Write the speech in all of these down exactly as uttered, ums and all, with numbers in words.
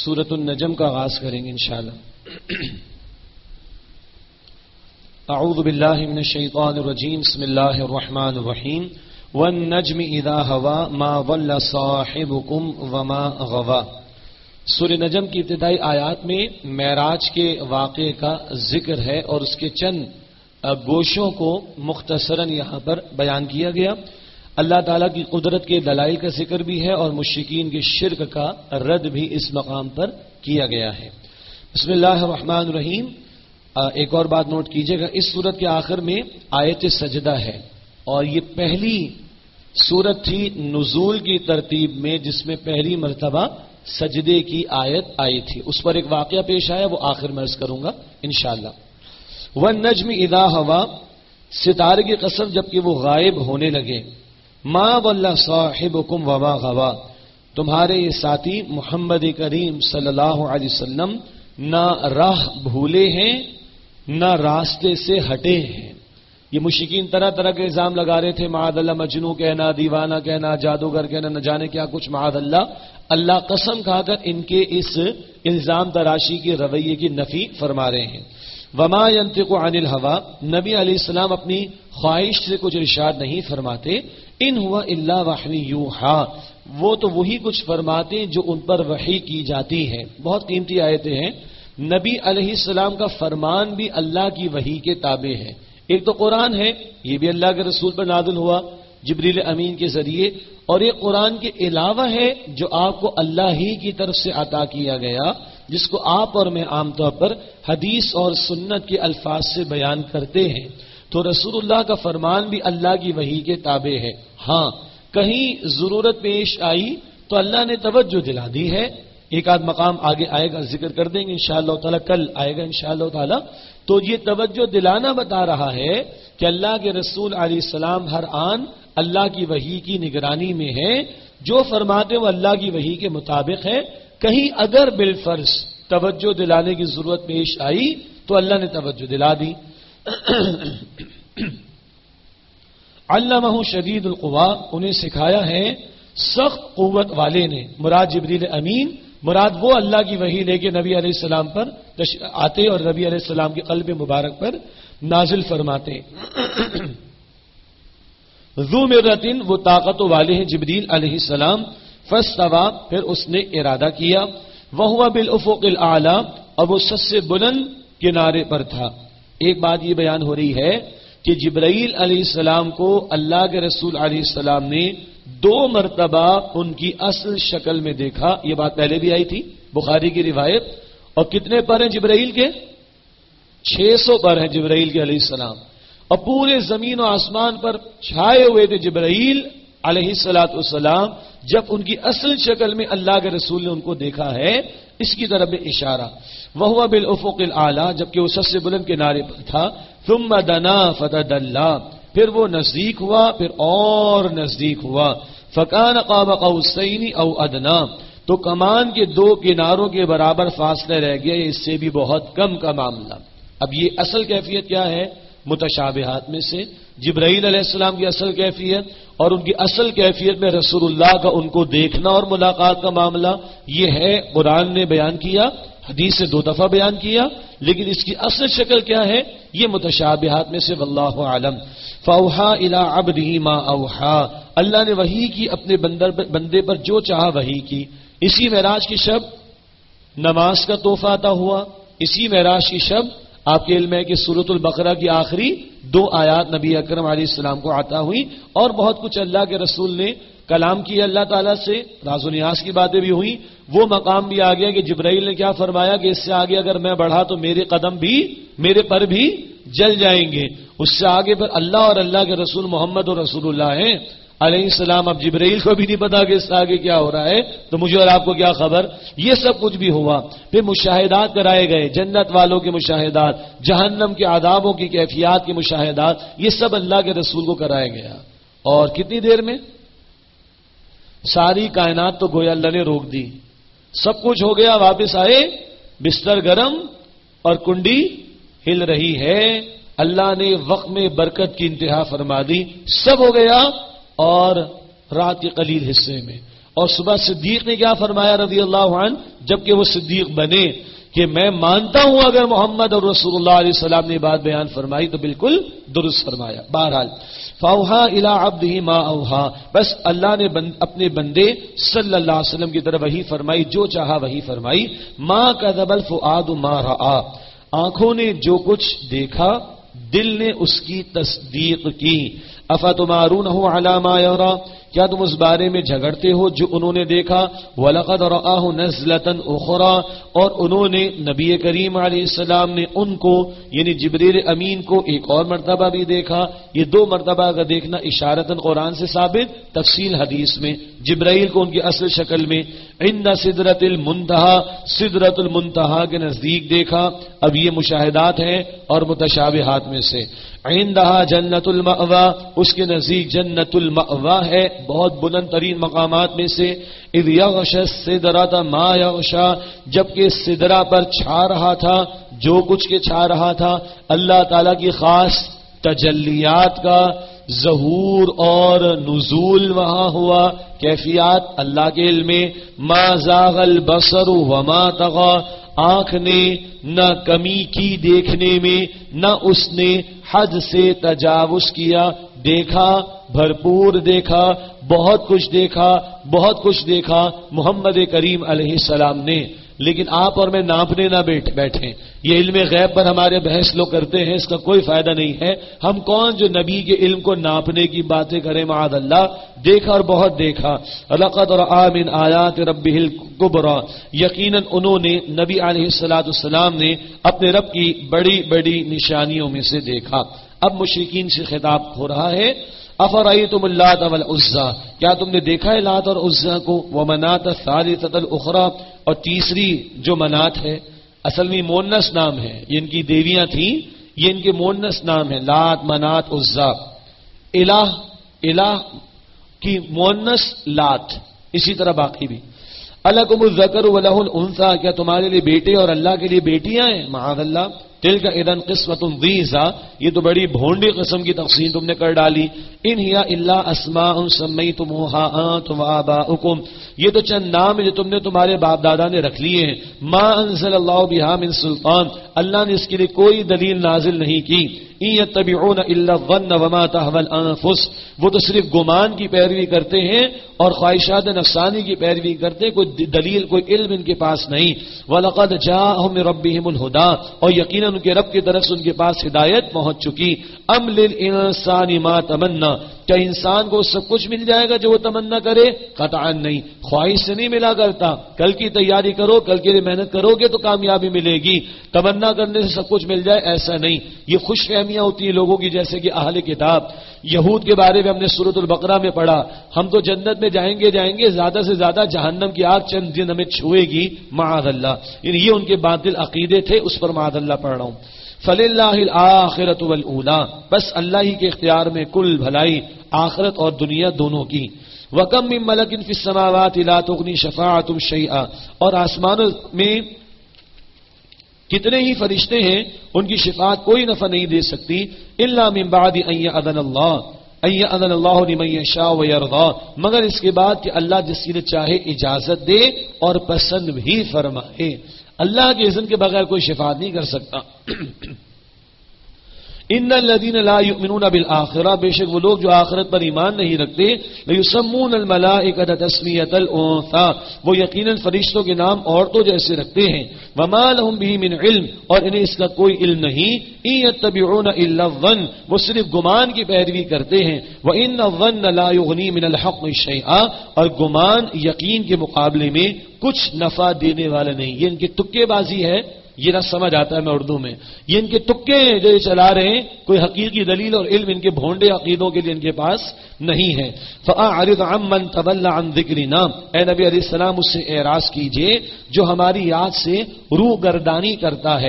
سورۃ النجم کا آغاز کریں گے انشاءاللہ۔ اعوذ باللہ من الشیطان الرجیم، بسم اللہ الرحمن الرحیم۔ والنجم اذا ہوا ما ضل صاحبکم وما غوا۔ سورہ نجم کی ابتدائی آیات میں معراج کے واقعے کا ذکر ہے اور اس کے چند گوشوں کو مختصراً یہاں پر بیان کیا گیا۔ اللہ تعالیٰ کی قدرت کے دلائل کا ذکر بھی ہے اور مشرکین کے شرک کا رد بھی اس مقام پر کیا گیا ہے۔ بسم اللہ الرحمن الرحیم۔ ایک اور بات نوٹ کیجئے گا، اس سورت کے آخر میں آیت سجدہ ہے اور یہ پہلی سورت تھی نزول کی ترتیب میں جس میں پہلی مرتبہ سجدے کی آیت آئی تھی۔ اس پر ایک واقعہ پیش آیا، وہ آخر میں عرض کروں گا انشاءاللہ۔ والنجم اذا ہوا، ستارے کی قسم جبکہ وہ غائب ہونے لگے۔ ما ضل صاحبکم وما غوا، تمہارے یہ ساتھی محمد کریم صلی اللہ علیہ وسلم نہ راہ بھولے ہیں نہ راستے سے ہٹے ہیں۔ یہ مشرکین طرح طرح کے الزام لگا رہے تھے، معاذ اللہ مجنون کہنا، دیوانہ کہنا، جادوگر کہنا، نہ جانے کیا کچھ، معاذ اللہ۔ اللہ قسم کھا کر ان کے اس الزام تراشی کے رویے کی نفی فرما رہے ہیں۔ وما ينطق عن الهوى، نبی علیہ السلام اپنی خواہش سے کچھ ارشاد نہیں فرماتے۔ ان ہوا الا وحی یوحا، وہ تو وہی کچھ فرماتے جو ان پر وحی کی جاتی ہے۔ بہت قیمتی آیتیں ہیں۔ نبی علیہ السلام کا فرمان بھی اللہ کی وحی کے تابع ہے۔ ایک تو قرآن ہے، یہ بھی اللہ کے رسول پر نازل ہوا جبریل امین کے ذریعے، اور یہ قرآن کے علاوہ ہے جو آپ کو اللہ ہی کی طرف سے عطا کیا گیا، جس کو آپ اور میں عام طور پر حدیث اور سنت کے الفاظ سے بیان کرتے ہیں۔ تو رسول اللہ کا فرمان بھی اللہ کی وحی کے تابع ہے۔ ہاں کہیں ضرورت پیش آئی تو اللہ نے توجہ دلا دی ہے۔ ایک آدھ مقام آگے آئے گا، ذکر کر دیں گے انشاءاللہ تعالی، کل آئے گا انشاءاللہ تعالی۔ تو یہ توجہ دلانا بتا رہا ہے کہ اللہ کے رسول علیہ السلام ہر آن اللہ کی وحی کی نگرانی میں ہے، جو فرماتے وہ اللہ کی وحی کے مطابق ہے۔ کہیں اگر بالفرض توجہ دلانے کی ضرورت پیش آئی تو اللہ نے توجہ دلا دی۔ علمہ شدید القوا، انہیں سکھایا ہے سخت قوت والے نے۔ مراد جبریل امین، مراد وہ اللہ کی وحی لے کے نبی علیہ السلام پر آتے اور نبی علیہ السلام کے قلب مبارک پر نازل فرماتے۔ ذو مرۃ، وہ طاقتوں والے ہیں جبریل علیہ السلام۔ فاستوى، پھر اس نے ارادہ کیا۔ وہو بالافق الاعلی، اب وہ سب سے بلند کنارے پر تھا۔ ایک بات یہ بیان ہو رہی ہے کہ جبرائیل علیہ السلام کو اللہ کے رسول علیہ السلام نے دو مرتبہ ان کی اصل شکل میں دیکھا۔ یہ بات پہلے بھی آئی تھی، بخاری کی روایت۔ اور کتنے پر ہیں جبرائیل کے؟ چھ سو پر ہیں جبرائیل کے علیہ السلام، اور پورے زمین و آسمان پر چھائے ہوئے تھے جبرائیل علیہ الصلوۃ والسلام جب ان کی اصل شکل میں اللہ کے رسول نے ان کو دیکھا ہے۔ اس کی طرف اشارہ۔ وہو بالافق الاعلی، جبکہ وہ سب سے بلند کنارے پر تھا۔ ثم دنا فتدلی، پھر وہ نزدیک ہوا، پھر اور نزدیک ہوا۔ فکان قاب قوسین او ادنا، تو کمان کے دو کناروں کے برابر فاصلہ رہ گیا، اس سے بھی بہت کم کا معاملہ۔ اب یہ اصل کیفیت کیا ہے؟ متشابہات میں سے جبرائیل علیہ السلام کی اصل کیفیت، اور ان کی اصل کیفیت میں رسول اللہ کا ان کو دیکھنا اور ملاقات کا معاملہ، یہ ہے قرآن نے بیان کیا، حدیث سے دو دفعہ بیان کیا، لیکن اس کی اصل شکل کیا ہے؟ یہ متشابہات میں سے، واللہ عالم۔ فاوحا الی عبدہ ما اوحا، اللہ نے وحی کی اپنے بندے پر جو چاہا وحی کی۔ اسی معراج کی شب نماز کا تحفہ عطا ہوا۔ اسی معراج کی شب آپ کے علم ہے کہ سورۃ البقرہ کی آخری دو آیات نبی اکرم علیہ السلام کو عطا ہوئی، اور بہت کچھ اللہ کے رسول نے کلام کیا اللہ تعالیٰ سے، راز و نیاز کی باتیں بھی ہوئی۔ وہ مقام بھی آ گیا کہ جبرائیل نے کیا فرمایا کہ اس سے آگے اگر میں بڑھا تو میرے قدم بھی، میرے پر بھی جل جائیں گے۔ اس سے آگے پر اللہ اور اللہ کے رسول محمد اور رسول اللہ ہیں علیہ السلام۔ اب جبرائیل کو بھی نہیں پتا کہ اس سے آگے کیا ہو رہا ہے، تو مجھے اور آپ کو کیا خبر؟ یہ سب کچھ بھی ہوا۔ پھر مشاہدات کرائے گئے، جنت والوں کے مشاہدات، جہنم کے عذابوں کی کیفیات کے مشاہدات، یہ سب اللہ کے رسول کو کرایا گیا۔ اور کتنی دیر میں؟ ساری کائنات تو گویا اللہ نے روک دی، سب کچھ ہو گیا، واپس آئے، بستر گرم اور کنڈی ہل رہی ہے۔ اللہ نے وقت میں برکت کی انتہا فرما دی، سب ہو گیا، اور رات کے قلیل حصے میں اور صبح صدیق نے کیا فرمایا رضی اللہ عنہ جبکہ وہ صدیق بنے کہ میں مانتا ہوں اگر محمد اور رسول اللہ علیہ السلام نے بات بیان فرمائی تو بالکل درست فرمایا. بہرحال فاوحا الی عبدہ ما اوحا، بس اللہ نے بند اپنے بندے صلی اللہ علیہ وسلم کی طرف وہی فرمائی، جو چاہا وہی فرمائی. ما کذب الفؤاد ما رآ، آنکھوں نے جو کچھ دیکھا دل نے اس کی تصدیق کی. افتمارونہ علی ما یرا، کیا تم اس بارے میں جھگڑتے ہو جو انہوں نے دیکھا. وَلَقَدْ رَآهُ نَزْلَةً أُخْرَى، اور انہوں نے نبی کریم علیہ السلام نے ان کو یعنی جبریل امین کو ایک اور مرتبہ بھی دیکھا. یہ دو مرتبہ کا دیکھنا اشارتاً قرآن سے ثابت، تفصیل حدیث میں. جبرائیل کو ان کی اصل شکل میں عند سدرۃ المنتہا، سدرۃ المنتہا کے نزدیک دیکھا. اب یہ مشاہدات ہیں اور متشابہات میں سے. عندها جنت المأوا، اس کے نزدیک جنت المأوا ہے، بہت بلند ترین مقامات میں سے. اذ یغشی السدرۃ ما یغشی، جبکہ سدرہ پر چھا رہا تھا جو کچھ کے چھا رہا تھا. اللہ تعالی کی خاص تجلیات کا ظہور اور نزول وہاں ہوا، کیفیات اللہ کے علم میں. ما زاغ البصر وما طغى، آنکھ نے نہ کمی کی دیکھنے میں، نہ اس نے حد سے تجاوز کیا. دیکھا، بھرپور دیکھا، بہت کچھ دیکھا، بہت کچھ دیکھا محمد کریم علیہ السلام نے. لیکن آپ اور میں ناپنے نہ بیٹھیں. یہ علم غیب پر ہمارے بحث لوگ کرتے ہیں، اس کا کوئی فائدہ نہیں ہے. ہم کون جو نبی کے علم کو ناپنے کی باتیں کریں. معاذ اللہ، دیکھا اور بہت دیکھا. لقد رأى من آیات ربہ الکبریٰ، یقیناً انہوں نے نبی علیہ الصلوۃ والسلام نے اپنے رب کی بڑی بڑی نشانیوں میں سے دیکھا. اب مشرکین سے خطاب ہو رہا ہے. افرأیتم اللات والعزیٰ، کیا تم نے دیکھا ہے لات اور عزیٰ کو. ومناۃ الثالثۃ الاخریٰ، اور تیسری جو منات ہے اصل میں مونس نام ہے، یہ ان کی دیویاں تھیں، یہ ان کے مونس نام ہے لات منات عزیٰ. الہ الہ کی مونس لات، اسی طرح باقی بھی. الکم الذکر ولہ الانثیٰ، کیا تمہارے لیے بیٹے اور اللہ کے لیے بیٹیاں ہیں. معاذ اللہ. تلک اذن قسمۃ ضیزیٰ، یہ تو بڑی بھونڈی قسم کی تقسیم تم نے کر ڈالی. ان ہی الا اسماء سمیتموہا انتم وآباؤکم، یہ تو چند نام ہیں جو تم نے تمہارے باپ دادا نے رکھ لیے ہیں. ما انزل اللہ بہا من سلطان، اللہ نے اس کے لیے کوئی دلیل نازل نہیں کی. ان یتبعون الا الظن وما تهوى الانفس، وہ تو صرف گمان کی پیروی کرتے ہیں اور خواہشات نفسانی کی پیروی کرتے ہیں، کوئی دلیل کوئی علم ان کے پاس نہیں. وَلَقَدْ جَاءَهُم مِّن رَّبِّهِمُ الْهُدَىٰ، اور یقیناً ان کے رب کی طرف سے ان کے پاس ہدایت پہنچ چکی. أَمْ لِلْإِنسَانِ مَا تَمَنَّىٰ، کیا انسان کو سب کچھ مل جائے گا جو وہ تمنا کرے. قطعا نہیں، خواہش سے نہیں ملا کرتا. کل کی تیاری کرو، کل کے لیے محنت کرو گے تو کامیابی ملے گی. تمنا کرنے سے سب کچھ مل جائے ایسا نہیں. یہ خوش فہمیاں ہوتی ہیں لوگوں کی، جیسے کہ اہل کتاب یہود کے بارے میں ہم نے سورۃ البقرہ میں پڑھا، ہم تو جنت میں جائیں گے جائیں گے زیادہ سے زیادہ جہنم کی آگ چند دن ہمیں چھوئے گی. معاذ اللہ، یعنی یہ ان کے باطل عقیدے تھے، اس پر معاذ اللہ پڑھ رہا ہوں. فَلِلَّهِ الْآخِرَةُ وَالْأُولَىٰ، بس اللہ ہی کے اختیار میں کل بھلائی آخرت اور دنیا دونوں کی. وَكَم مِّن مَلَكٍ فِي السَّمَاوَاتِ لَا تُغْنِي شَفَاعَتُهُمْ شَيْئًا، اور آسمانوں میں کتنے ہی فرشتے ہیں ان کی شفاعت کوئی نفع نہیں دے سکتی. الا من بعد ان یأذن اللہ ان یأذن اللہ لمن یشاء ویرضى، مگر اس کے بعد کہ اللہ جس کے لیے چاہے اجازت دے اور پسند بھی فرمائے. اللہ کے اذن کے بغیر کوئی شفاعت نہیں کر سکتا. ان الذين لا يؤمنون بالآخرہ، بے شک وہ لوگ جو آخرت پر ایمان نہیں رکھتے. ليسمون الملائکۃ تسمیۃ الانثى، وہ یقیناً فرشتوں کے نام عورتوں جیسے رکھتے ہیں. وما لهم به من علم، اور انہیں اس کا کوئی علم نہیں. ان يتبعون الا الظن، وہ صرف گمان کی پیروی کرتے ہیں. وان الظن لا يغني من الحق شيئا، اور گمان یقین کے مقابلے میں کچھ نفع دینے والا نہیں. یہ ان کی تکے بازی ہے، یہ نہ سمجھ آتا ہے میں اردو میں. یہ ان کے تکے ہیں جو یہ چلا رہے ہیں، کوئی حقیقی دلیل اور علم ان کے بھونڈے عقیدوں کے لیے ان کے پاس نہیں ہے. فَأَعْرِضْ عَمَّنْ تَوَلَّىٰ عَنْ ذِكْرِنَا، اے نبی علیہ السلام اس سے اعراض کیجئے جو ہماری یاد سے روح گردانی کرتا ہے.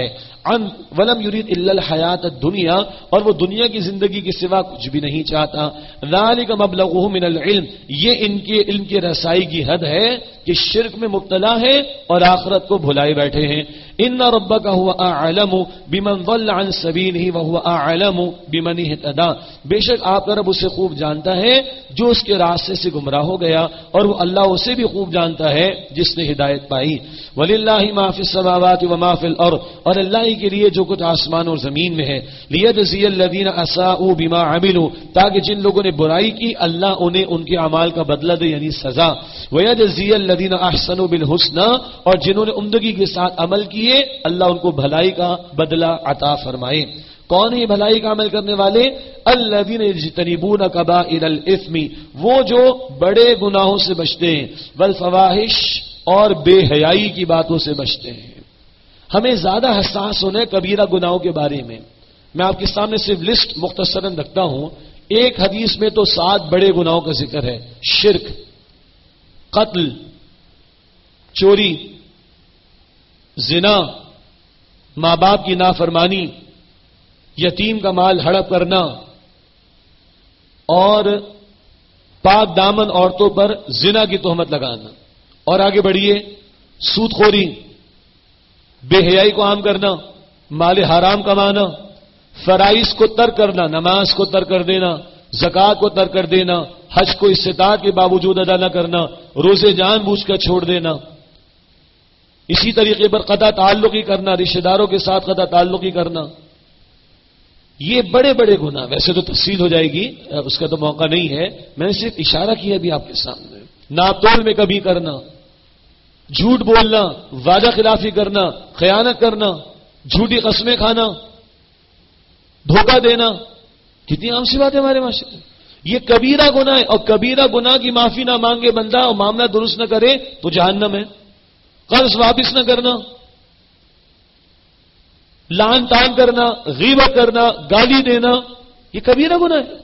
عن ولم يريد الا الحیات الدنیا، اور وہ دنیا کی زندگی کے سوا کچھ بھی نہیں چاہتا. ذلك مبلغه من العلم، یہ ان کے علم کی رسائی کی حد ہے کہ شرک میں مبتلا ہے اور آخرت کو بھلائے بیٹھے ہیں. ان ربک هو اعلم بمن ضل عن سبیلہ وهو اعلم بمن اهتدى، بے شک آپ کا رب اسے خوب جانتا ہے جو اس کے راستے سے گمراہ ہو گیا، اور وہ اللہ اسے بھی خوب جانتا ہے جس نے ہدایت پائی. وللہ ما فی السماوات وما فی الارض، اور اللہ ہی کے لیے جو کچھ آسمان اور زمین میں ہے. لیجزی الذین اساءوا بما عملوا، تاکہ جن لوگوں نے برائی کی اللہ انہیں ان کے اعمال کا بدلہ دے یعنی سزا. ویجزی الذین احسنوا بالحسنى، اور جنہوں نے عمدگی کے ساتھ عمل کیے اللہ ان کو بھلائی کا بدلہ عطا فرمائے. کون ہے بھلائی کا عمل کرنے والے؟ الذین یجتنبون کبائر الاثم، وہ جو بڑے گناہوں سے بچتے ہیں، والفواحش، اور بے حیائی کی باتوں سے بچتے ہیں. ہمیں زیادہ حساس ہونا ہے کبیرہ گناہوں کے بارے میں. میں آپ کے سامنے صرف لسٹ مختصراً رکھتا ہوں. ایک حدیث میں تو سات بڑے گناہوں کا ذکر ہے: شرک، قتل، چوری، زنا، ماں باپ کی نافرمانی، یتیم کا مال ہڑپ کرنا، اور پاک دامن عورتوں پر زنا کی تہمت لگانا. اور آگے بڑھیے: سود خوری، بے حیائی کو عام کرنا، مال حرام کمانا، فرائض کو ترک کرنا، نماز کو ترک کر دینا، زکوٰۃ کو ترک کر دینا، حج کو استطاعت کے باوجود ادا نہ کرنا، روزے جان بوجھ کر چھوڑ دینا. اسی طریقے پر قطع تعلق ہی کرنا، رشتہ داروں کے ساتھ قطع تعلق ہی کرنا. یہ بڑے بڑے گناہ، ویسے تو تفصیل ہو جائے گی، اس کا تو موقع نہیں ہے، میں نے صرف اشارہ کیا بھی آپ کے سامنے. ناپ تول میں کبھی کرنا، جھوٹ بولنا، وعدہ خلافی کرنا، خیانت کرنا، جھوٹی قسمیں کھانا، دھوکہ دینا، کتنی عام سی بات ہے ہمارے معاشرے میں. یہ کبیرہ گناہ ہے، اور کبیرہ گناہ کی معافی نہ مانگے بندہ اور معاملہ درست نہ کرے تو جہنم ہے. قرض واپس نہ کرنا، لعن تان کرنا، غیبت کرنا، گالی دینا، یہ کبیرہ گناہ ہے.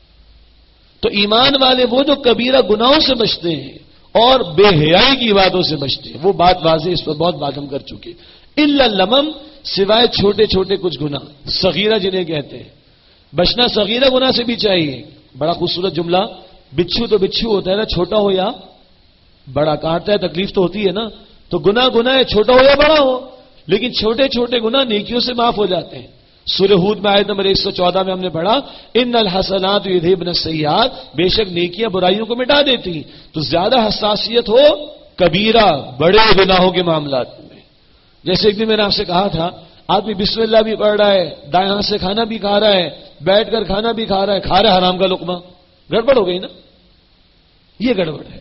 تو ایمان والے وہ جو کبیرہ گناہوں سے بچتے ہیں اور بے حیائی کی باتوں سے بچتے ہیں، وہ بات واضح، اس پر بہت بات ہم کر چکے. الا اللمم، سوائے چھوٹے چھوٹے کچھ گناہ، صغیرہ جنہیں کہتے ہیں. بچنا صغیرہ گناہ سے بھی چاہیے. بڑا خوبصورت جملہ: بچھو تو بچھو ہوتا ہے نا، چھوٹا ہو یا بڑا، کاٹتا ہے تکلیف تو ہوتی ہے نا. تو گناہ گناہ ہے، چھوٹا ہو یا بڑا ہو، لیکن چھوٹے چھوٹے گناہ نیکیوں سے معاف ہو جاتے ہیں. سورہ ہود میں آیت نمبر ایک سو چودہ میں ہم نے پڑھا: ان الحسنات یذھبن السیئات، بے شک نیکیاں برائیوں کو مٹا دیتی ہیں. تو زیادہ حساسیت ہو کبیرہ بڑے گناہوں کے معاملات میں. جیسے ایک دن میں نے آپ سے کہا تھا، آدمی بسم اللہ بھی پڑھ رہا ہے، دائیں ہاتھ سے کھانا بھی کھا رہا ہے، بیٹھ کر کھانا بھی کھا رہا ہے، کھا رہا ہے حرام کا لقمہ، گڑبڑ ہو گئی نا. یہ گڑبڑ ہے.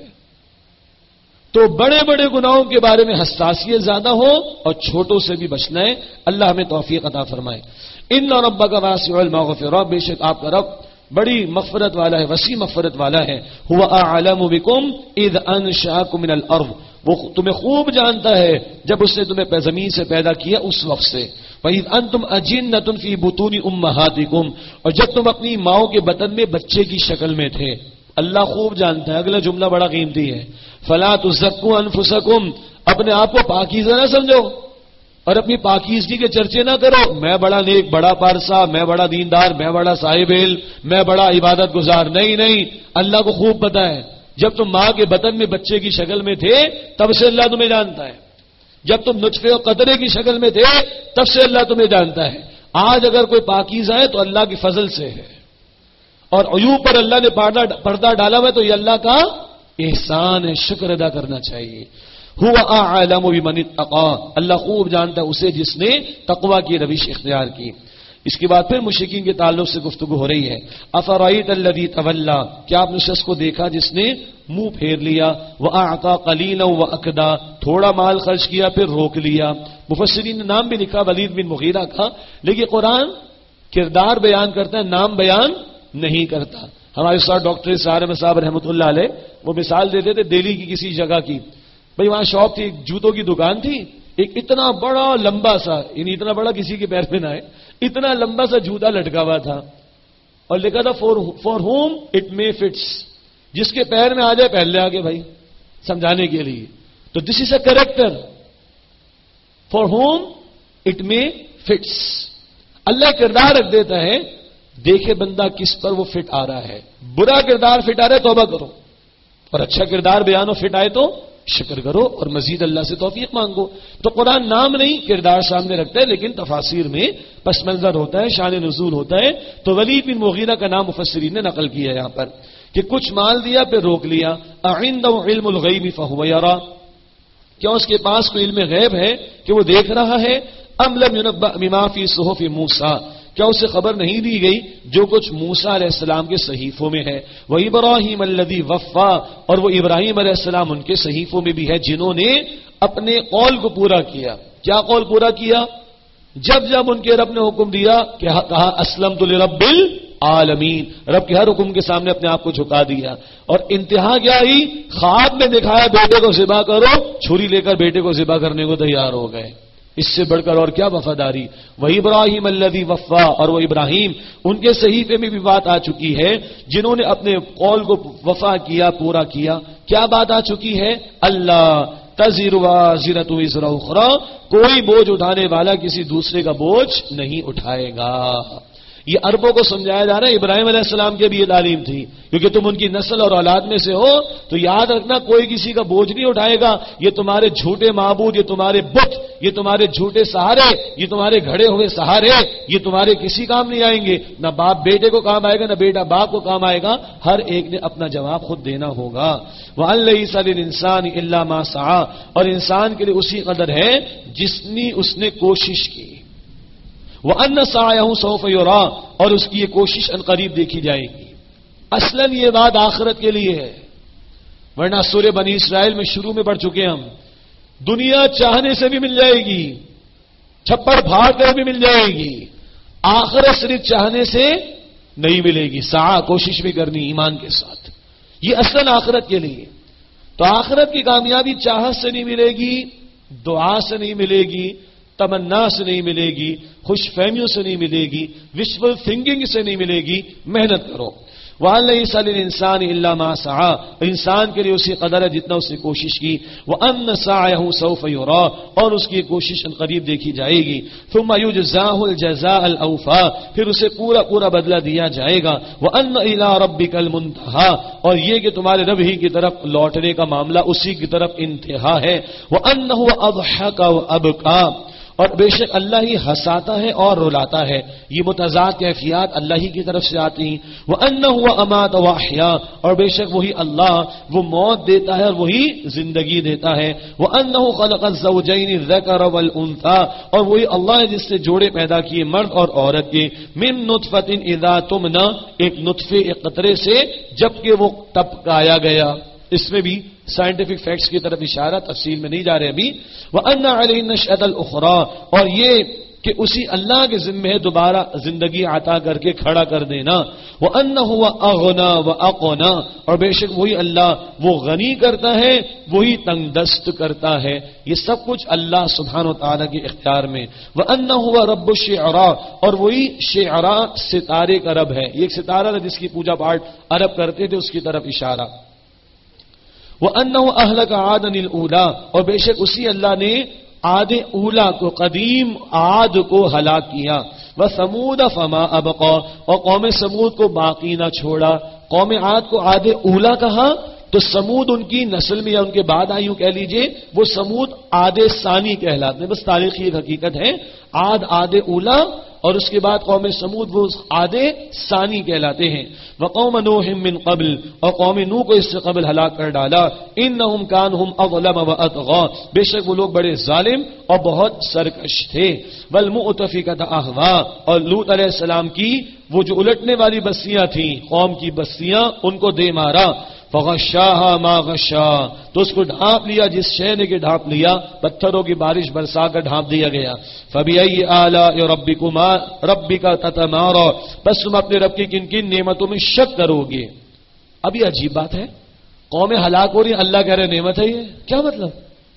تو بڑے بڑے گناہوں کے بارے میں حساسیت زیادہ ہو اور چھوٹوں سے بھی بچنا ہے. اللہ ہمیں توفیق عطا فرمائے. ان ربک واسع المغفرہ، بے شک آپ کا رب بڑی مغفرت والا ہے، وسیع مغفرت والا ہے. هو اعلم بكم اذ انشاکم من الارض، وہ تمہیں خوب جانتا ہے جب اس نے تمہیں زمین سے پیدا کیا اس وقت سے. وَإِذْ أَنْتُمْ أَجِنَّةٌ فِي بُطُونِ أُمَّهَاتِكُمْ، اور جب تم اپنی ماؤں کے بطن میں بچے کی شکل میں تھے. اللہ خوب جانتا ہے. اگلا جملہ بڑا قیمتی ہے: فَلَا تُزَكُّوا أَنفُسَكُمْ، اپنے آپ کو پاکیزہ نہ سمجھو اور اپنی پاکیزگی کے چرچے نہ کرو. میں بڑا نیک، بڑا پارسا، میں بڑا دیندار، میں بڑا صاحب علم، میں بڑا عبادت گزار. نہیں نہیں، اللہ کو خوب پتہ ہے جب تم ماں کے بطن میں بچے کی شکل میں تھے تب سے اللہ تمہیں جانتا ہے. جب تم نطفے اور قطرے کی شکل میں تھے تب سے اللہ تمہیں جانتا ہے. آج اگر کوئی پاکیزہ ہے تو اللہ کی فضل سے ہے، اور عیوب پر اللہ نے پردہ ڈالا ہوا ہے تو یہ اللہ کا احسان ہے، شکر ادا کرنا چاہیے. هو اعلم بمن اتقى، اللہ خوب جانتا ہے اسے جس نے تقوی کی روش اختیار کی. اس کے بعد پھر مشرکین کے تعلق سے گفتگو ہو رہی ہے. افرأیت الذی تولی، کیا آپ نے شخص کو دیکھا جس نے منہ پھیر لیا، واعطى قلیلا واکدا، تھوڑا مال خرچ کیا پھر روک لیا. مفسرین نے نام بھی لکھا ولید بن مغیرہ کا، لیکن قرآن کردار بیان کرتا ہے، نام بیان نہیں کرتا. ہمارے ساتھ ڈاکٹر سارم صاحب رحمۃ اللہ علیہ وہ مثال دیتے تھے دہلی کی کسی جگہ کی. بھئی وہاں شاپ تھی، ایک جوتوں کی دکان تھی، ایک اتنا بڑا لمبا سا، یعنی اتنا بڑا کسی کے پیر میں نہ آئے، اتنا لمبا سا جوتا لٹکا ہوا تھا اور لکھا تھا for for whom it may fits, جس کے پیر میں آ جائے پہن لے آگے بھائی، سمجھانے کے لیے. تو this is a character, for whom it may fits. اللہ کردار رکھ دیتا ہے، دیکھے بندہ کس پر وہ فٹ آ رہا ہے. برا کردار فٹ آ رہا ہے توبہ کرو، اور اچھا کردار بیان و فٹ آئے تو شکر کرو اور مزید اللہ سے توفیق مانگو. تو قرآن نام نہیں کردار سامنے رکھتا ہے، لیکن تفاسیر میں پس منظر ہوتا ہے، شان نزول ہوتا ہے. تو ولید بن مغیرہ کا نام مفسرین نے نقل کیا یہاں پر کہ کچھ مال دیا پھر روک لیا. اعنده علم الغیب فهو یرا، کیا اس کے پاس کوئی علم غیب ہے کہ وہ دیکھ رہا ہے؟ ام لم ينبأ بما في صحف موسیٰ، کیا اسے خبر نہیں دی گئی جو کچھ موسیٰ علیہ السلام کے صحیفوں میں ہے؟ وہ ابراہیم الذی وفا، اور وہ ابراہیم علیہ السلام ان کے صحیفوں میں بھی ہے جنہوں نے اپنے قول کو پورا کیا. کیا قول پورا کیا؟ جب جب ان کے رب نے حکم دیا کہ کہا اسلمت لرب العالمین، رب کے ہر حکم کے سامنے اپنے آپ کو جھکا دیا. اور انتہا کیا ہی؟ خواب میں دکھایا بیٹے کو ذبح کرو، چھری لے کر بیٹے کو ذبح کرنے کو تیار ہو گئے. اس سے بڑھ کر اور کیا وفاداری. وہ ابراہیم الذی وفا، اور وہ ابراہیم ان کے صحیفے میں بھی بات آ چکی ہے جنہوں نے اپنے قول کو وفا کیا، پورا کیا. کیا بات آ چکی ہے؟ اللہ تزر وازرۃ وزر اخری، کوئی بوجھ اٹھانے والا کسی دوسرے کا بوجھ نہیں اٹھائے گا. یہ عربوں کو سمجھایا جا رہا ہے. ابراہیم علیہ السلام کی بھی یہ تعلیم تھی، کیونکہ تم ان کی نسل اور اولاد میں سے ہو تو یاد رکھنا کوئی کسی کا بوجھ نہیں اٹھائے گا. یہ تمہارے جھوٹے معبود، یہ تمہارے بت، یہ تمہارے جھوٹے سہارے، یہ تمہارے گھڑے ہوئے سہارے، یہ تمہارے کسی کام نہیں آئیں گے. نہ باپ بیٹے کو کام آئے گا، نہ بیٹا باپ کو کام آئے گا. ہر ایک نے اپنا جواب خود دینا ہوگا. وَأَن لَّيْسَ لِلْإِنسَانِ إِلَّا مَا سَعَىٰ، اور انسان کے لیے اسی قدر ہے جتنی اس نے کوشش کی. وَأَنَّ سَعْيَهُ سَوْفَ يُرَىٰ، اور اس کی یہ کوشش ان قریب دیکھی جائے گی. اصلاً یہ بات آخرت کے لیے ہے، ورنہ سورہ بنی اسرائیل میں شروع میں پڑھ چکے ہم. دنیا چاہنے سے بھی مل جائے گی، چھپڑ پھاڑ کر بھی مل جائے گی، آخرت صرف چاہنے سے نہیں ملے گی. سعی کوشش بھی کرنی ایمان کے ساتھ، یہ اصلاً آخرت کے لیے. تو آخرت کی کامیابی چاہت سے نہیں ملے گی، دعا سے نہیں ملے گی، تمنا سے نہیں ملے گی، خوش فہمیوں سے نہیں ملے گی، وشفل تھنکنگ سے نہیں ملے گی. محنت کرو. وَأَن لَّيْسَ لِلْإِنسَانِ إِلَّا مَا سَعَىٰ، انسان کے لیے اسی قدر ہے جتنا اس نے کوشش کی. وَأَنَّ سَعْيَهُ سَوْفَ يُرَىٰ، اور اس کی کوشش ان قریب دیکھی جائے گی. ثُمَّ يُجْزَاهُ الْجَزَاءَ الْأَوْفَىٰ، پھر اسے پورا پورا بدلہ دیا جائے گا. وَأَنَّ إِلَىٰ رَبِّكَ الْمُنتَهَىٰ، اور یہ کہ تمہارے رب ہی کی طرف لوٹنے کا معاملہ اسی کی طرف انتہا ہے. وَأَنَّهُ أَضْحَكَ وَأَبْكَىٰ، اور بے شک اللہ ہی ہنساتا ہے اور رلاتا ہے. یہ متضاد کیفیات اللہ ہی کی طرف سے آتی ہیں. وَأَنَّهُ أَمَاتَ وَأَحْيَا، اور بے شک وہی اللہ وہ موت دیتا ہے اور وہی زندگی دیتا ہے. وَأَنَّهُ خَلَقَ الزَّوْجَيْنِ الذَّكَرَ وَالْأُنثَىٰ، اور وہی اللہ ہے جس سے جوڑے پیدا کیے مرد اور عورت کے. مِن نُطْفَةٍ إِذَا تُمْنَىٰ، ایک نطفے ایک قطرے سے جبکہ وہ ٹپکایا گیا. اس میں بھی سائنٹیفک فیکٹس کی طرف اشارہ، تفصیل میں نہیں جا رہے ابھی. وَأَنَّ عَلَيْهِ النَّشْأَةَ الْأُخْرَىٰ، اور یہ کہ اسی اللہ کے ذمہ ہے دوبارہ زندگی عطا کر کے کھڑا کر دینا. وَأَنَّهُ أَغْنَىٰ وَأَقْنَىٰ، اور بے شک وہی اللہ وہ غنی کرتا ہے وہی تنگ دست کرتا ہے. یہ سب کچھ اللہ سبحانہ و تعالیٰ کے اختیار میں. وَأَنَّهُ رَبُّ الشِّعْرَىٰ، اور وہی شعراء ستارے کا رب ہے. یہ ایک ستارہ تھا جس کی پوجا پاٹ عرب کرتے تھے، اس کی طرف اشارہ. وَأَنَّهُ أَهْلَكَ عَادًا الْأُولَىٰ، اور بے شک اسی اللہ نے عاد اولا کو، قدیم عاد کو ہلاک کیا. وَثَمُودَ فَمَا أَبْقَىٰ، اور قوم سمود کو باقی نہ چھوڑا. قوم عاد کو عاد اولا کہا تو سمود ان کی نسل میں یا ان کے بعد آئیوں کہہ لیجئے، وہ سمود عاد ثانی کہلاتے ہیں. بس تاریخی ایک حقیقت ہے. عاد عاد اولا اور اس کے بعد قوم سمود وہ عاد ثانی کہلاتے ہیں. وقوم نوح من قبل، اور قوم نوح کو اس سے قبل ہلاک کر ڈالا. انہم کانہم اظلم واطغى، بے شک وہ لوگ بڑے ظالم اور بہت سرکش تھے. والمؤتفکۃ اہوا، اور لوط علیہ السلام کی وہ جو الٹنے والی بستیاں تھیں، قوم کی بستیاں، ان کو دے مارا. فغشاها ما غشا، تو اس کو ڈھانپ لیا جس شے نے کہ ڈھانپ لیا، پتھروں کی بارش برسا کر ڈھانپ دیا گیا. فبأي آلاء ربكما ربك تتمارى، بس تم اپنے رب کی کن کن نعمتوں میں شک کرو گے. اب یہ عجیب بات ہے، قوم ہلاک ہو رہی، اللہ کہہ رہے نعمت ہے. یہ کیا مطلب؟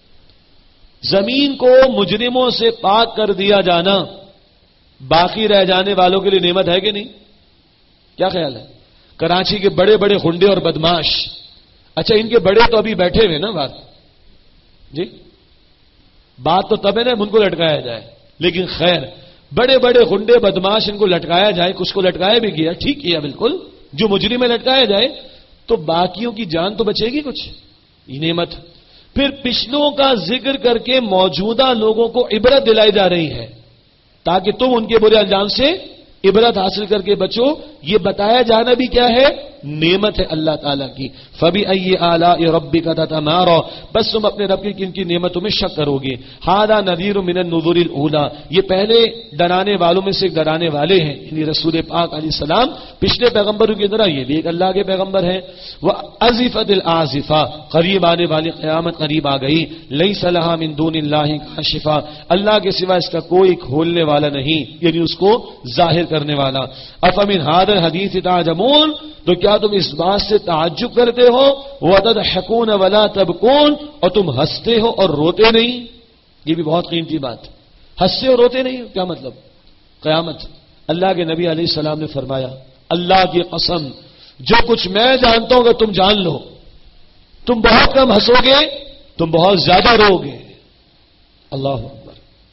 زمین کو مجرموں سے پاک کر دیا جانا باقی رہ جانے والوں کے لیے نعمت ہے کہ نہیں؟ کیا خیال ہے؟ کراچی کے بڑے بڑے خنڈے اور بدماش، اچھا ان کے بڑے تو ابھی بیٹھے ہوئے نا، بات جی بات تو تب ہے نا ان کو لٹکایا جائے، لیکن خیر بڑے بڑے غنڈے بدماش ان کو لٹکایا جائے، کچھ کو لٹکایا بھی گیا، ٹھیک کیا بالکل، جو مجرم میں لٹکایا جائے تو باقیوں کی جان تو بچے گی کچھ، یہ نعمت۔ پھر پچھلوں کا ذکر کر کے موجودہ لوگوں کو عبرت دلائی جا رہی ہے تاکہ تم ان کے برے انجام سے عبرت حاصل کر کے بچو۔ یہ بتایا جانا بھی کیا ہے؟ نعمت ہے اللہ تعالیٰ کی۔ فَبِأَيِّ آلَاءِ رَبِّكَ تَتَمَارَىٰ، بس تم اپنے رب کی کن کی نعمتوں میں شک کرو گے۔ هَذَا نَذِيرٌ مِّنَ النُّذُرِ الْأُولَىٰ، یہ پہلے ڈرانے والوں میں سے ایک ڈرانے والے ہیں، یعنی رسول پاک علیہ السلام پچھلے پیغمبروں کی طرح یہ بھی ایک اللہ کے پیغمبر ہیں۔ وَأَزِفَتِ الْآزِفَةُ، قریب آنے والی قیامت قریب آ گئی۔ لَيْسَ لَهَا مِن دُونِ اللَّهِ كَاشِفَةٌ، اللہ کے سوا اس کا کوئی کھولنے والا نہیں، یعنی اس کو ظاہر کرنے والا۔ افمن هذا الحديث تعجبون، تو کیا تم اس بات سے تعجب کرتے ہو؟ وتضحكون ولا تبكون، اور تم ہنستے ہو اور روتے نہیں۔ یہ بھی بہت قیمتی بات، ہنستے اور روتے نہیں، کیا مطلب؟ قیامت اللہ کے نبی علیہ السلام نے فرمایا، اللہ کی قسم جو کچھ میں جانتا ہوں کہ تم جان لو، تم بہت کم ہنسو گے، تم بہت زیادہ رو گے۔ اللہ اکبر،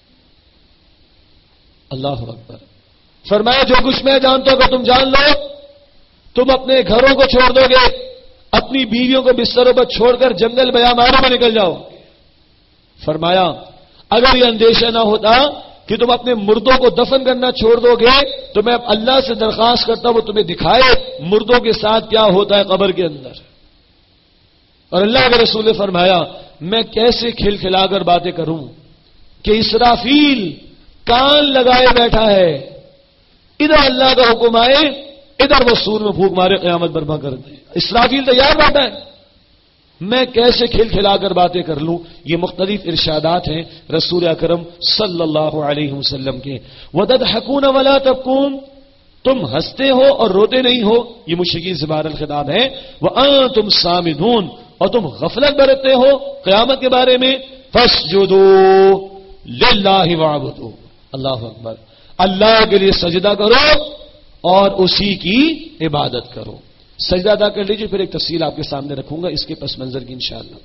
اللہ اکبر۔ فرمایا جو کچھ میں جانتا ہوں کہ تم جان لو، تم اپنے گھروں کو چھوڑ دو گے، اپنی بیویوں کو بستروں پر چھوڑ کر جنگل بیابانوں میں نکل جاؤ۔ فرمایا اگر یہ اندیشہ نہ ہوتا کہ تم اپنے مردوں کو دفن کرنا چھوڑ دو گے تو میں اللہ سے درخواست کرتا ہوں وہ تمہیں دکھائے مردوں کے ساتھ کیا ہوتا ہے قبر کے اندر۔ اور اللہ کے رسول نے فرمایا میں کیسے کھل کھلا کر باتیں کروں کہ اسرافیل کان لگائے بیٹھا ہے، ادھر اللہ کا حکم آئے ادھر وہ سور میں پھونک مارے قیامت برپا کر دے، اسرافیل تیار بیٹھا ہے، میں کیسے کھل کھلا کر باتیں کر لوں۔ یہ مختلف ارشادات ہیں رسول اکرم صلی اللہ علیہ وسلم کے۔ وَتَضْحَكُونَ وَلَا تَبْكُونَ، تم ہنستے ہو اور روتے نہیں ہو، یہ مشرکین سے بہرحال خطاب ہے۔ وَأَنْتُمْ صَامِدُونَ، اور تم غفلت برتتے ہو قیامت کے بارے میں۔ فَاسْجُدُوا لِلَّهِ وَاعْبُدُوا، اللہ اکبر، اللہ کے لیے سجدہ کرو اور اسی کی عبادت کرو۔ سجدہ ادا کر لیجیے، پھر ایک تفصیل آپ کے سامنے رکھوں گا اس کے پس منظر کی انشاءاللہ۔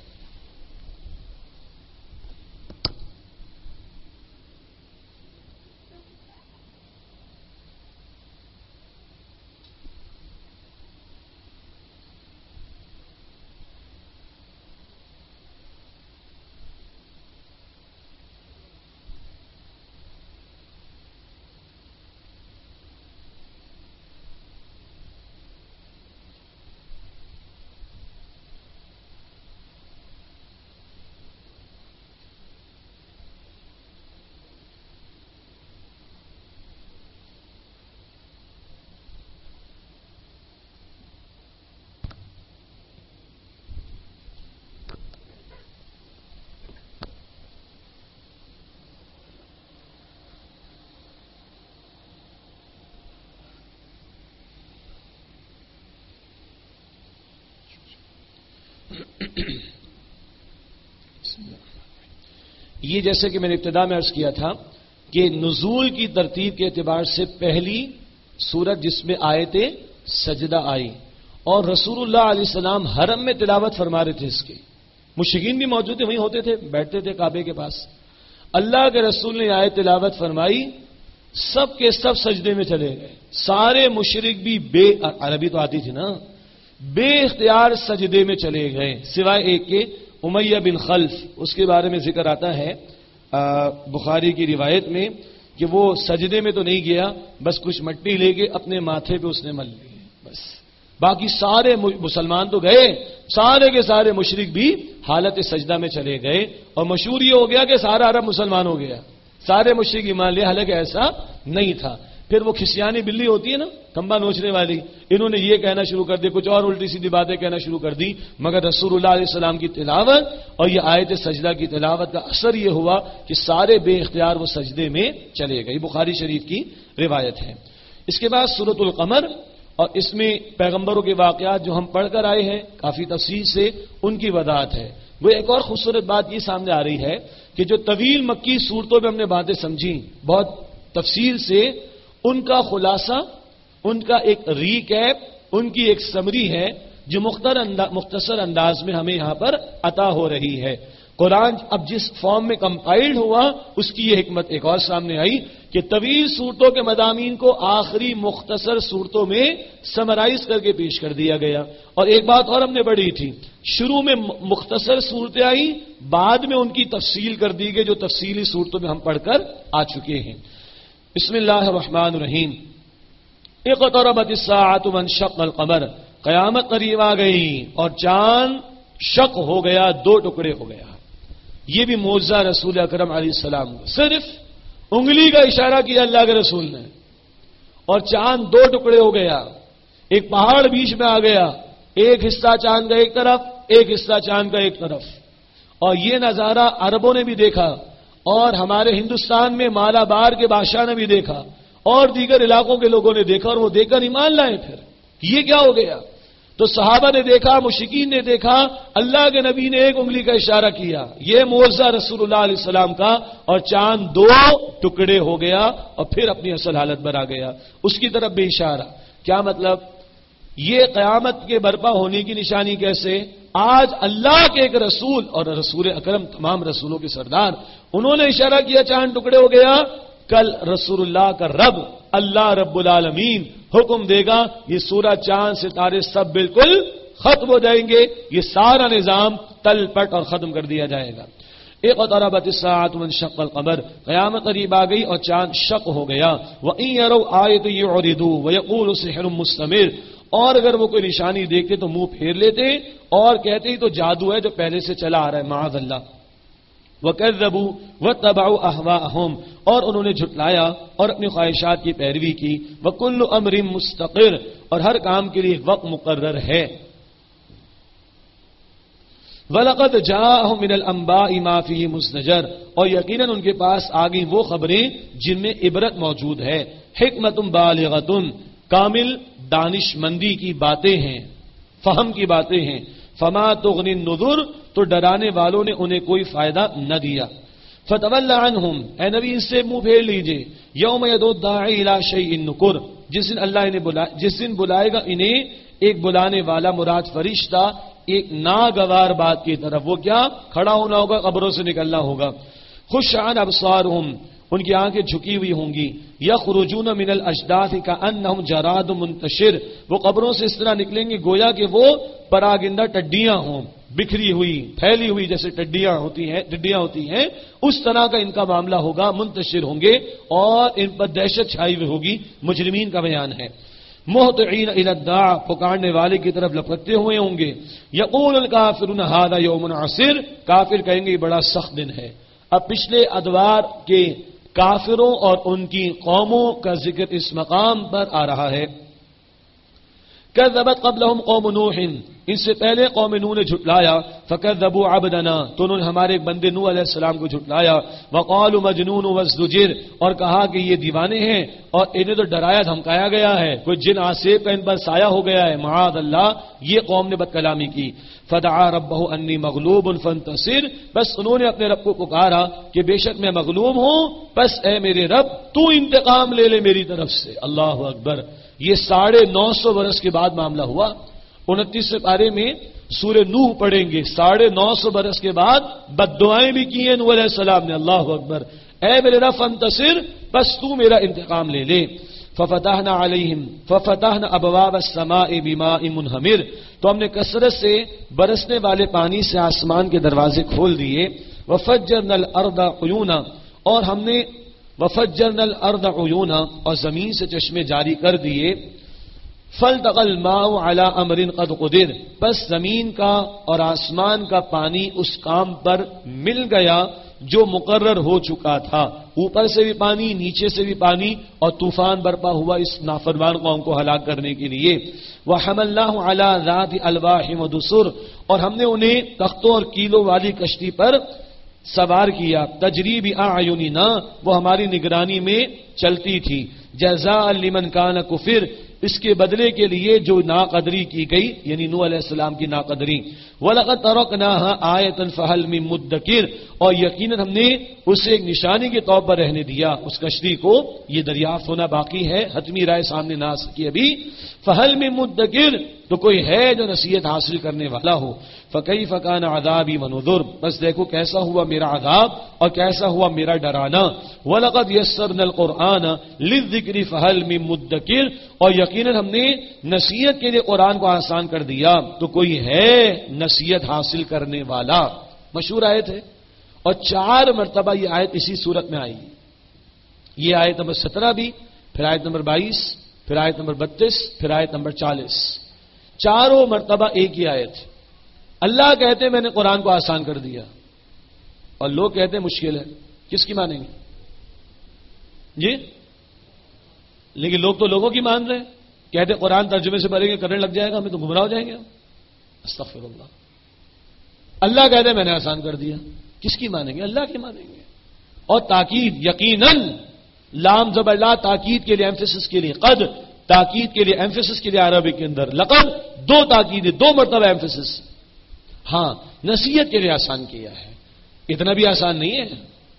یہ جیسے کہ میں نے ابتدا میں عرض کیا تھا کہ نزول کی ترتیب کے اعتبار سے پہلی سورت جس میں آیت سجدہ آئی، اور رسول اللہ علیہ السلام حرم میں تلاوت فرما رہے تھے اس کے، مشرکین بھی موجود تھے، وہیں ہوتے تھے، بیٹھتے تھے کعبے کے پاس۔ اللہ کے رسول نے آیت تلاوت فرمائی، سب کے سب سجدے میں چلے گئے، سارے مشرک بھی بے عربی تو آتی تھی نا، بے اختیار سجدے میں چلے گئے سوائے ایک کے، امیہ بن خلف، اس کے بارے میں ذکر آتا ہے بخاری کی روایت میں کہ وہ سجدے میں تو نہیں گیا، بس کچھ مٹی لے کے اپنے ماتھے پہ اس نے مل لی، بس باقی سارے مسلمان تو گئے، سارے کے سارے مشرک بھی حالت سجدہ میں چلے گئے، اور مشہور یہ ہو گیا کہ سارا عرب مسلمان ہو گیا، سارے مشرک ایمان لے، حالانکہ ایسا نہیں تھا۔ پھر وہ کھسیانی بلی ہوتی ہے نا، کھمبا نوچنے والی، انہوں نے یہ کہنا شروع کر دیا، کچھ اور الٹی سیدھی باتیں کہنا شروع کر دی، مگر رسول اللہ علیہ السلام کی تلاوت اور یہ آیت سجدہ کی تلاوت کا اثر یہ ہوا کہ سارے بے اختیار وہ سجدے میں چلے گئے۔ بخاری شریف کی روایت ہے۔ اس کے بعد سورۃ القمر، اور اس میں پیغمبروں کے واقعات جو ہم پڑھ کر آئے ہیں کافی تفصیل سے، ان کی وضاحت ہے۔ وہ ایک اور خوبصورت بات یہ سامنے آ رہی ہے کہ جو طویل مکی صورتوں میں ہم نے باتیں سمجھی بہت تفصیل سے، ان کا خلاصہ، ان کا ایک ریکیپ، ان کی ایک سمری ہے جو مختصر انداز میں ہمیں یہاں پر عطا ہو رہی ہے۔ قرآن اب جس فارم میں کمپائلڈ ہوا اس کی یہ حکمت ایک اور سامنے آئی کہ طویل صورتوں کے مضامین کو آخری مختصر صورتوں میں سمرائز کر کے پیش کر دیا گیا. اور ایک بات اور ہم نے پڑھی تھی، شروع میں مختصر صورتیں آئی، بعد میں ان کی تفصیل کر دی گئی جو تفصیلی صورتوں میں ہم پڑھ کر آ چکے ہیں. بسم اللہ الرحمن الرحیم. اقتربت الساعۃ وانشق القمر، قیامت قریب آ گئی اور چاند شق ہو گیا، دو ٹکڑے ہو گیا. یہ بھی معجزہ رسول اکرم علیہ السلام کو، صرف انگلی کا اشارہ کیا اللہ کے رسول نے اور چاند دو ٹکڑے ہو گیا. ایک پہاڑ بیچ میں آ گیا، ایک حصہ چاند کا ایک طرف، ایک حصہ چاند کا ایک طرف. اور یہ نظارہ عربوں نے بھی دیکھا اور ہمارے ہندوستان میں مالابار کے بادشاہ نے بھی دیکھا اور دیگر علاقوں کے لوگوں نے دیکھا اور وہ دیکھ کر ایمان لائے. پھر یہ کیا ہو گیا؟ تو صحابہ نے دیکھا، مشرکین نے دیکھا، اللہ کے نبی نے ایک انگلی کا اشارہ کیا، یہ معجزہ رسول اللہ علیہ السلام کا، اور چاند دو ٹکڑے ہو گیا اور پھر اپنی اصل حالت پر آ گیا. اس کی طرف بھی اشارہ. کیا مطلب؟ یہ قیامت کے برپا ہونے کی نشانی کیسے؟ آج اللہ کے ایک رسول اور رسول اکرم تمام رسولوں کے سردار، انہوں نے اشارہ کیا چاند ٹکڑے ہو گیا. کل رسول اللہ کا رب اللہ رب العالمین حکم دے گا، یہ سورج چاند ستارے سب بالکل ختم ہو جائیں گے، یہ سارا نظام تل پٹ اور ختم کر دیا جائے گا. اقتربت الساعۃ وانشق القمر، قیامت قریب آ گئی اور چاند شق ہو گیا. وَإِن يَرَوْا آیَةً يُعْرِضُوا وَيَقُولُوا سِحْرٌ مُسْتَمِرٌ، اور اگر وہ کوئی نشانی دیکھتے تو منہ پھیر لیتے اور کہتے ہی تو جادو ہے جو پہلے سے چلا آ رہا ہے، معاذ اللہ. وَكَذَّبُوا وَاتَّبَعُوا أَهْوَاءَهُمْ، اور انہوں نے جھٹلایا اور اپنی خواہشات کی پیروی کی. وَكُلُّ أَمْرٍ مُسْتَقِرٌ، اور ہر کام کے لیے وقت مقرر ہے. وَلَقَدْ جَاءَهُم مِّنَ الْأَنبَاءِ مَا فِيهِ مُزْدَجَرٌ، اور یقیناً ان کے پاس آ گئی وہ خبریں جن میں عبرت موجود ہے. حکمت بالغۃ، کامل دانش مندی کی باتیں ہیں، فہم کی باتیں ہیں. فما تغنی النذر، تو ڈرانے والوں نے انہیں کوئی فائدہ نہ دیا. فتول عنہم، اے نبی ان سے منہ پھیر لیجئے. یوم یدعو الداعی الی شیء نکر، جس دن اللہ انہیں بلا جس دن بلائے گا انہیں ایک بلانے والا، مراد فرشتہ، ایک ناگوار بات کی طرف. وہ کیا؟ کھڑا ہونا ہوگا، قبروں سے نکلنا ہوگا. خش عن ابصارہم، ان کی آنکھیں جھکی ہوئی ہوں گی. یخرجون من الاجداث کانہم جراد منتشر، وہ قبروں سے اس طرح نکلیں گے گویا کہ وہ پراگندہ ٹڈیاں ہوں، بکھری ہوئی، پھیلی ہوئی، جیسے ٹڈیاں ہوتی ہیں ٹڈیاں ہوتی ہیں اس طرح کا ان کا معاملہ ہوگا. منتشر ہوں گے اور ان پر دہشت چھائی ہوئی ہوگی. مجرمین کا بیان ہے. مہطعین الی الداع، پکارنے والے کی طرف لپکتے ہوئے ہوں گے. یقول الکافرون ھذا یوم عسیر، کافر کہیں گے یہ بڑا سخت دن ہے. اب پچھلے ادوار کے کافروں اور ان کی قوموں کا ذکر اس مقام پر آ رہا ہے. کذبت قبلہم قوم نوح، ان سے پہلے قوم نوح نے جھٹلایا. فکذبوا عبدنا، تو انہوں نے ہمارے ایک بندے نوح علیہ السلام کو جھٹلایا. وقالوا مجنون وازدجر، اور کہا کہ یہ دیوانے ہیں اور انہیں تو ڈرایا دھمکایا گیا ہے، کوئی جن آسیب کا ان پر سایہ ہو گیا ہے. معاذ اللہ، یہ قوم نے بد کلامی کی. فدعا ربہ انی مغلوب فانتصر، بس انہوں نے اپنے رب کو پکارا کہ بے شک میں مغلوب ہوں، بس اے میرے رب تو انتقام لے لے میری طرف سے. اللہ اکبر. یہ ساڑھے نو سو برس کے بعد معاملہ ہوا. انتیسویں پارے میں سورہ نوح پڑھیں گے. ساڑھے نو سو برس کے بعد بد دعائیں بھی کی ہیں نوح علیہ السلام نے. اللہ اکبر. اے میرے رب فانتصر، بس تو میرا انتقام لے لے. ففتحنا علیہم ففتحنا ابواب السماء بماء منہمر، تو ہم نے کثرت سے برسنے والے پانی سے آسمان کے دروازے کھول دیے. وفجرنا الارض عیونا، اور ہم نے وفجرنا الارض عیونا، اور زمین سے چشمے جاری کر دیے. فالتقى الماء على امر قد قدر، بس زمین کا اور آسمان کا پانی اس کام پر مل گیا جو مقرر ہو چکا تھا. اوپر سے بھی پانی، نیچے سے بھی پانی، اور طوفان برپا ہوا اس نافرمان قوم کو ہلاک کرنے کے لیے. وحملناه على ذات الواح ودسر، اور ہم نے انہیں تختوں اور کیلوں والی کشتی پر سوار کیا. تجری باعیننا، وہ ہماری نگرانی میں چلتی تھی. جزاء لمن کان کفر، اس کے بدلے کے لیے جو ناقدری کی گئی، یعنی نوح علیہ السلام کی ناقدری. وَلَقَدْ تَرَكْنَاهَا آيَةً فَهَلْ مِن مُدَّكِرٍ، اور یقیناً ہم نے اسے ایک نشانی کے طور پر رہنے دیا اس کشتی کو، یہ دریافت ہونا باقی ہے، حتمی رائے سامنے نہ آ سکی ابھی۔ فَهَلْ مِن مُدَّكِرٍ، تو کوئی ہے جو نصیحت حاصل کرنے والا ہو۔ فَكَيْفَ كَانَ عَذَابِي وَنُذُرِ، بس دیکھو کیسا ہوا میرا عذاب اور کیسا ہوا میرا ڈرانا۔ وَلَقَدْ يَسَّرْنَا الْقُرْآنَ لِلذِّكْرِ فَهَلْ مِن مُدَّكِرٍ، اور یقیناً ہم نے نصیحت کے لیے قرآن کو آسان کر دیا، تو کوئی ہے نصیحت حاصل کرنے والا۔ مشہور آیت ہے، اور چار مرتبہ یہ آیت اسی صورت میں آئی۔ یہ آیت نمبر سترہ بھی، پھر آیت نمبر بائیس، پھر آیت نمبر بتیس، پھر آیت نمبر چالیس، چاروں مرتبہ ایک ہی آیت۔ اللہ کہتے ہیں میں نے قرآن کو آسان کر دیا، اور لوگ کہتے ہیں مشکل ہے، کس کی مانیں گے جی؟ لیکن لوگ تو لوگوں کی مان رہے ہیں، کہتے قرآن ترجمے سے پڑھیں گے کرنے لگ جائے گا، ہمیں تو گمراہ ہو جائیں گے ہم۔ استغفر اللہ۔ اللہ کہتے ہیں میں نے آسان کر دیا، کس کی مانیں گے؟ اللہ کی مانیں گے۔ اور تاکید، یقیناً، لام زبر لا تاکید کے لیے، ایمفیسس کے لیے، قد تاکید کے لیے، ایمفیسس کے لیے عربی کے اندر، لقد دو تاکید، دو مرتبہ ایمفیسس۔ ہاں، نصیحت کے لیے آسان کیا ہے، اتنا بھی آسان نہیں ہے۔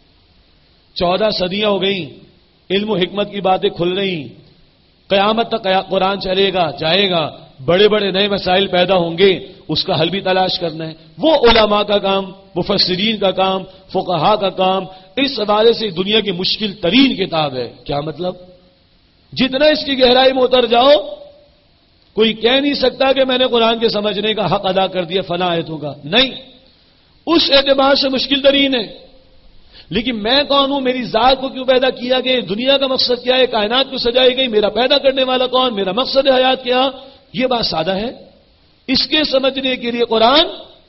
چودہ صدیاں ہو گئی، علم و حکمت کی باتیں کھل رہی، قیامت تک قرآن چلے گا جائے گا، بڑے بڑے نئے مسائل پیدا ہوں گے، اس کا حل بھی تلاش کرنا ہے۔ وہ علماء کا کام، مفسرین کا کام، فقہاء کا کام۔ اس حوالے سے دنیا کی مشکل ترین کتاب ہے۔ کیا مطلب؟ جتنا اس کی گہرائی میں اتر جاؤ، کوئی کہہ نہیں سکتا کہ میں نے قرآن کے سمجھنے کا حق ادا کر دیا فلاں آیتوں کا، نہیں، اس اعتبار سے مشکل ترین ہے۔ لیکن میں کون ہوں، میری ذات کو کیوں پیدا کیا گیا، دنیا کا مقصد کیا ہے، کائنات کو سجائی گئی، میرا پیدا کرنے والا کون، میرا مقصد حیات کیا، یہ بات سادہ ہے۔ اس کے سمجھنے کے لیے قرآن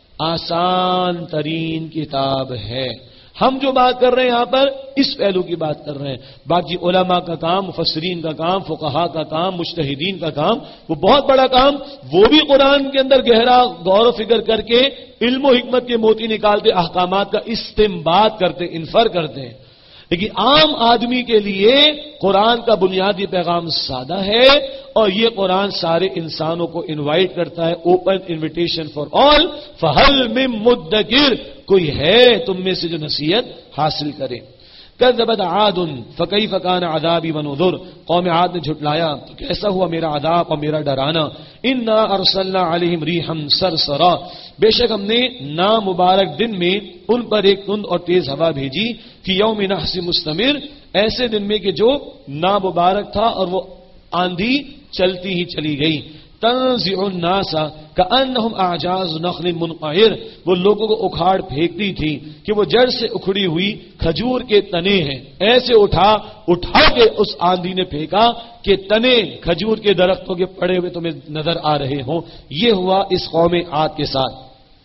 آسان ترین کتاب ہے۔ ہم جو بات کر رہے ہیں یہاں پر اس پہلو کی بات کر رہے ہیں، باقی علماء کا کام، مفسرین کا کام، فقہاء کا کام، مجتہدین کا کام، وہ بہت بڑا کام، وہ بھی قرآن کے اندر گہرا غور و فکر کر کے علم و حکمت کے موتی نکالتے، احکامات کا استنباط کرتے، انفر کرتے ہیں۔ لیکن عام آدمی کے لیے قرآن کا بنیادی پیغام سادہ ہے، اور یہ قرآن سارے انسانوں کو انوائٹ کرتا ہے، اوپن انویٹیشن فار آل، فہل من مدکر، کوئی ہے تم میں سے جو نصیحت حاصل کرے۔ کذبت عاد فکیف کان عذابی ونذر، قوم عاد نے جھٹلایا تو کیسا ہوا میرا عذاب اور میرا ڈرانا۔ انا ارسلنا علیہم ریحا صرصرا، بے شک ہم نے نامبارک دن میں ان پر ایک تند اور تیز ہوا بھیجی، فی یوم نحس مستمر، ایسے دن میں کہ جو نامبارک تھا اور وہ آندھی چلتی ہی چلی گئی۔ تنزع الناس کأنہم اعجاز نخل منقعر، وہ لوگوں کو اکھاڑ پھینکتی تھی کہ وہ جڑ سے اکھڑی ہوئی کھجور کے تنے ہیں، ایسے اٹھا اٹھا کے اس آندھی نے پھینکا کہ تنے کھجور کے درختوں کے پڑے ہوئے تمہیں نظر آ رہے ہوں۔ یہ ہوا اس قوم عاد کے ساتھ۔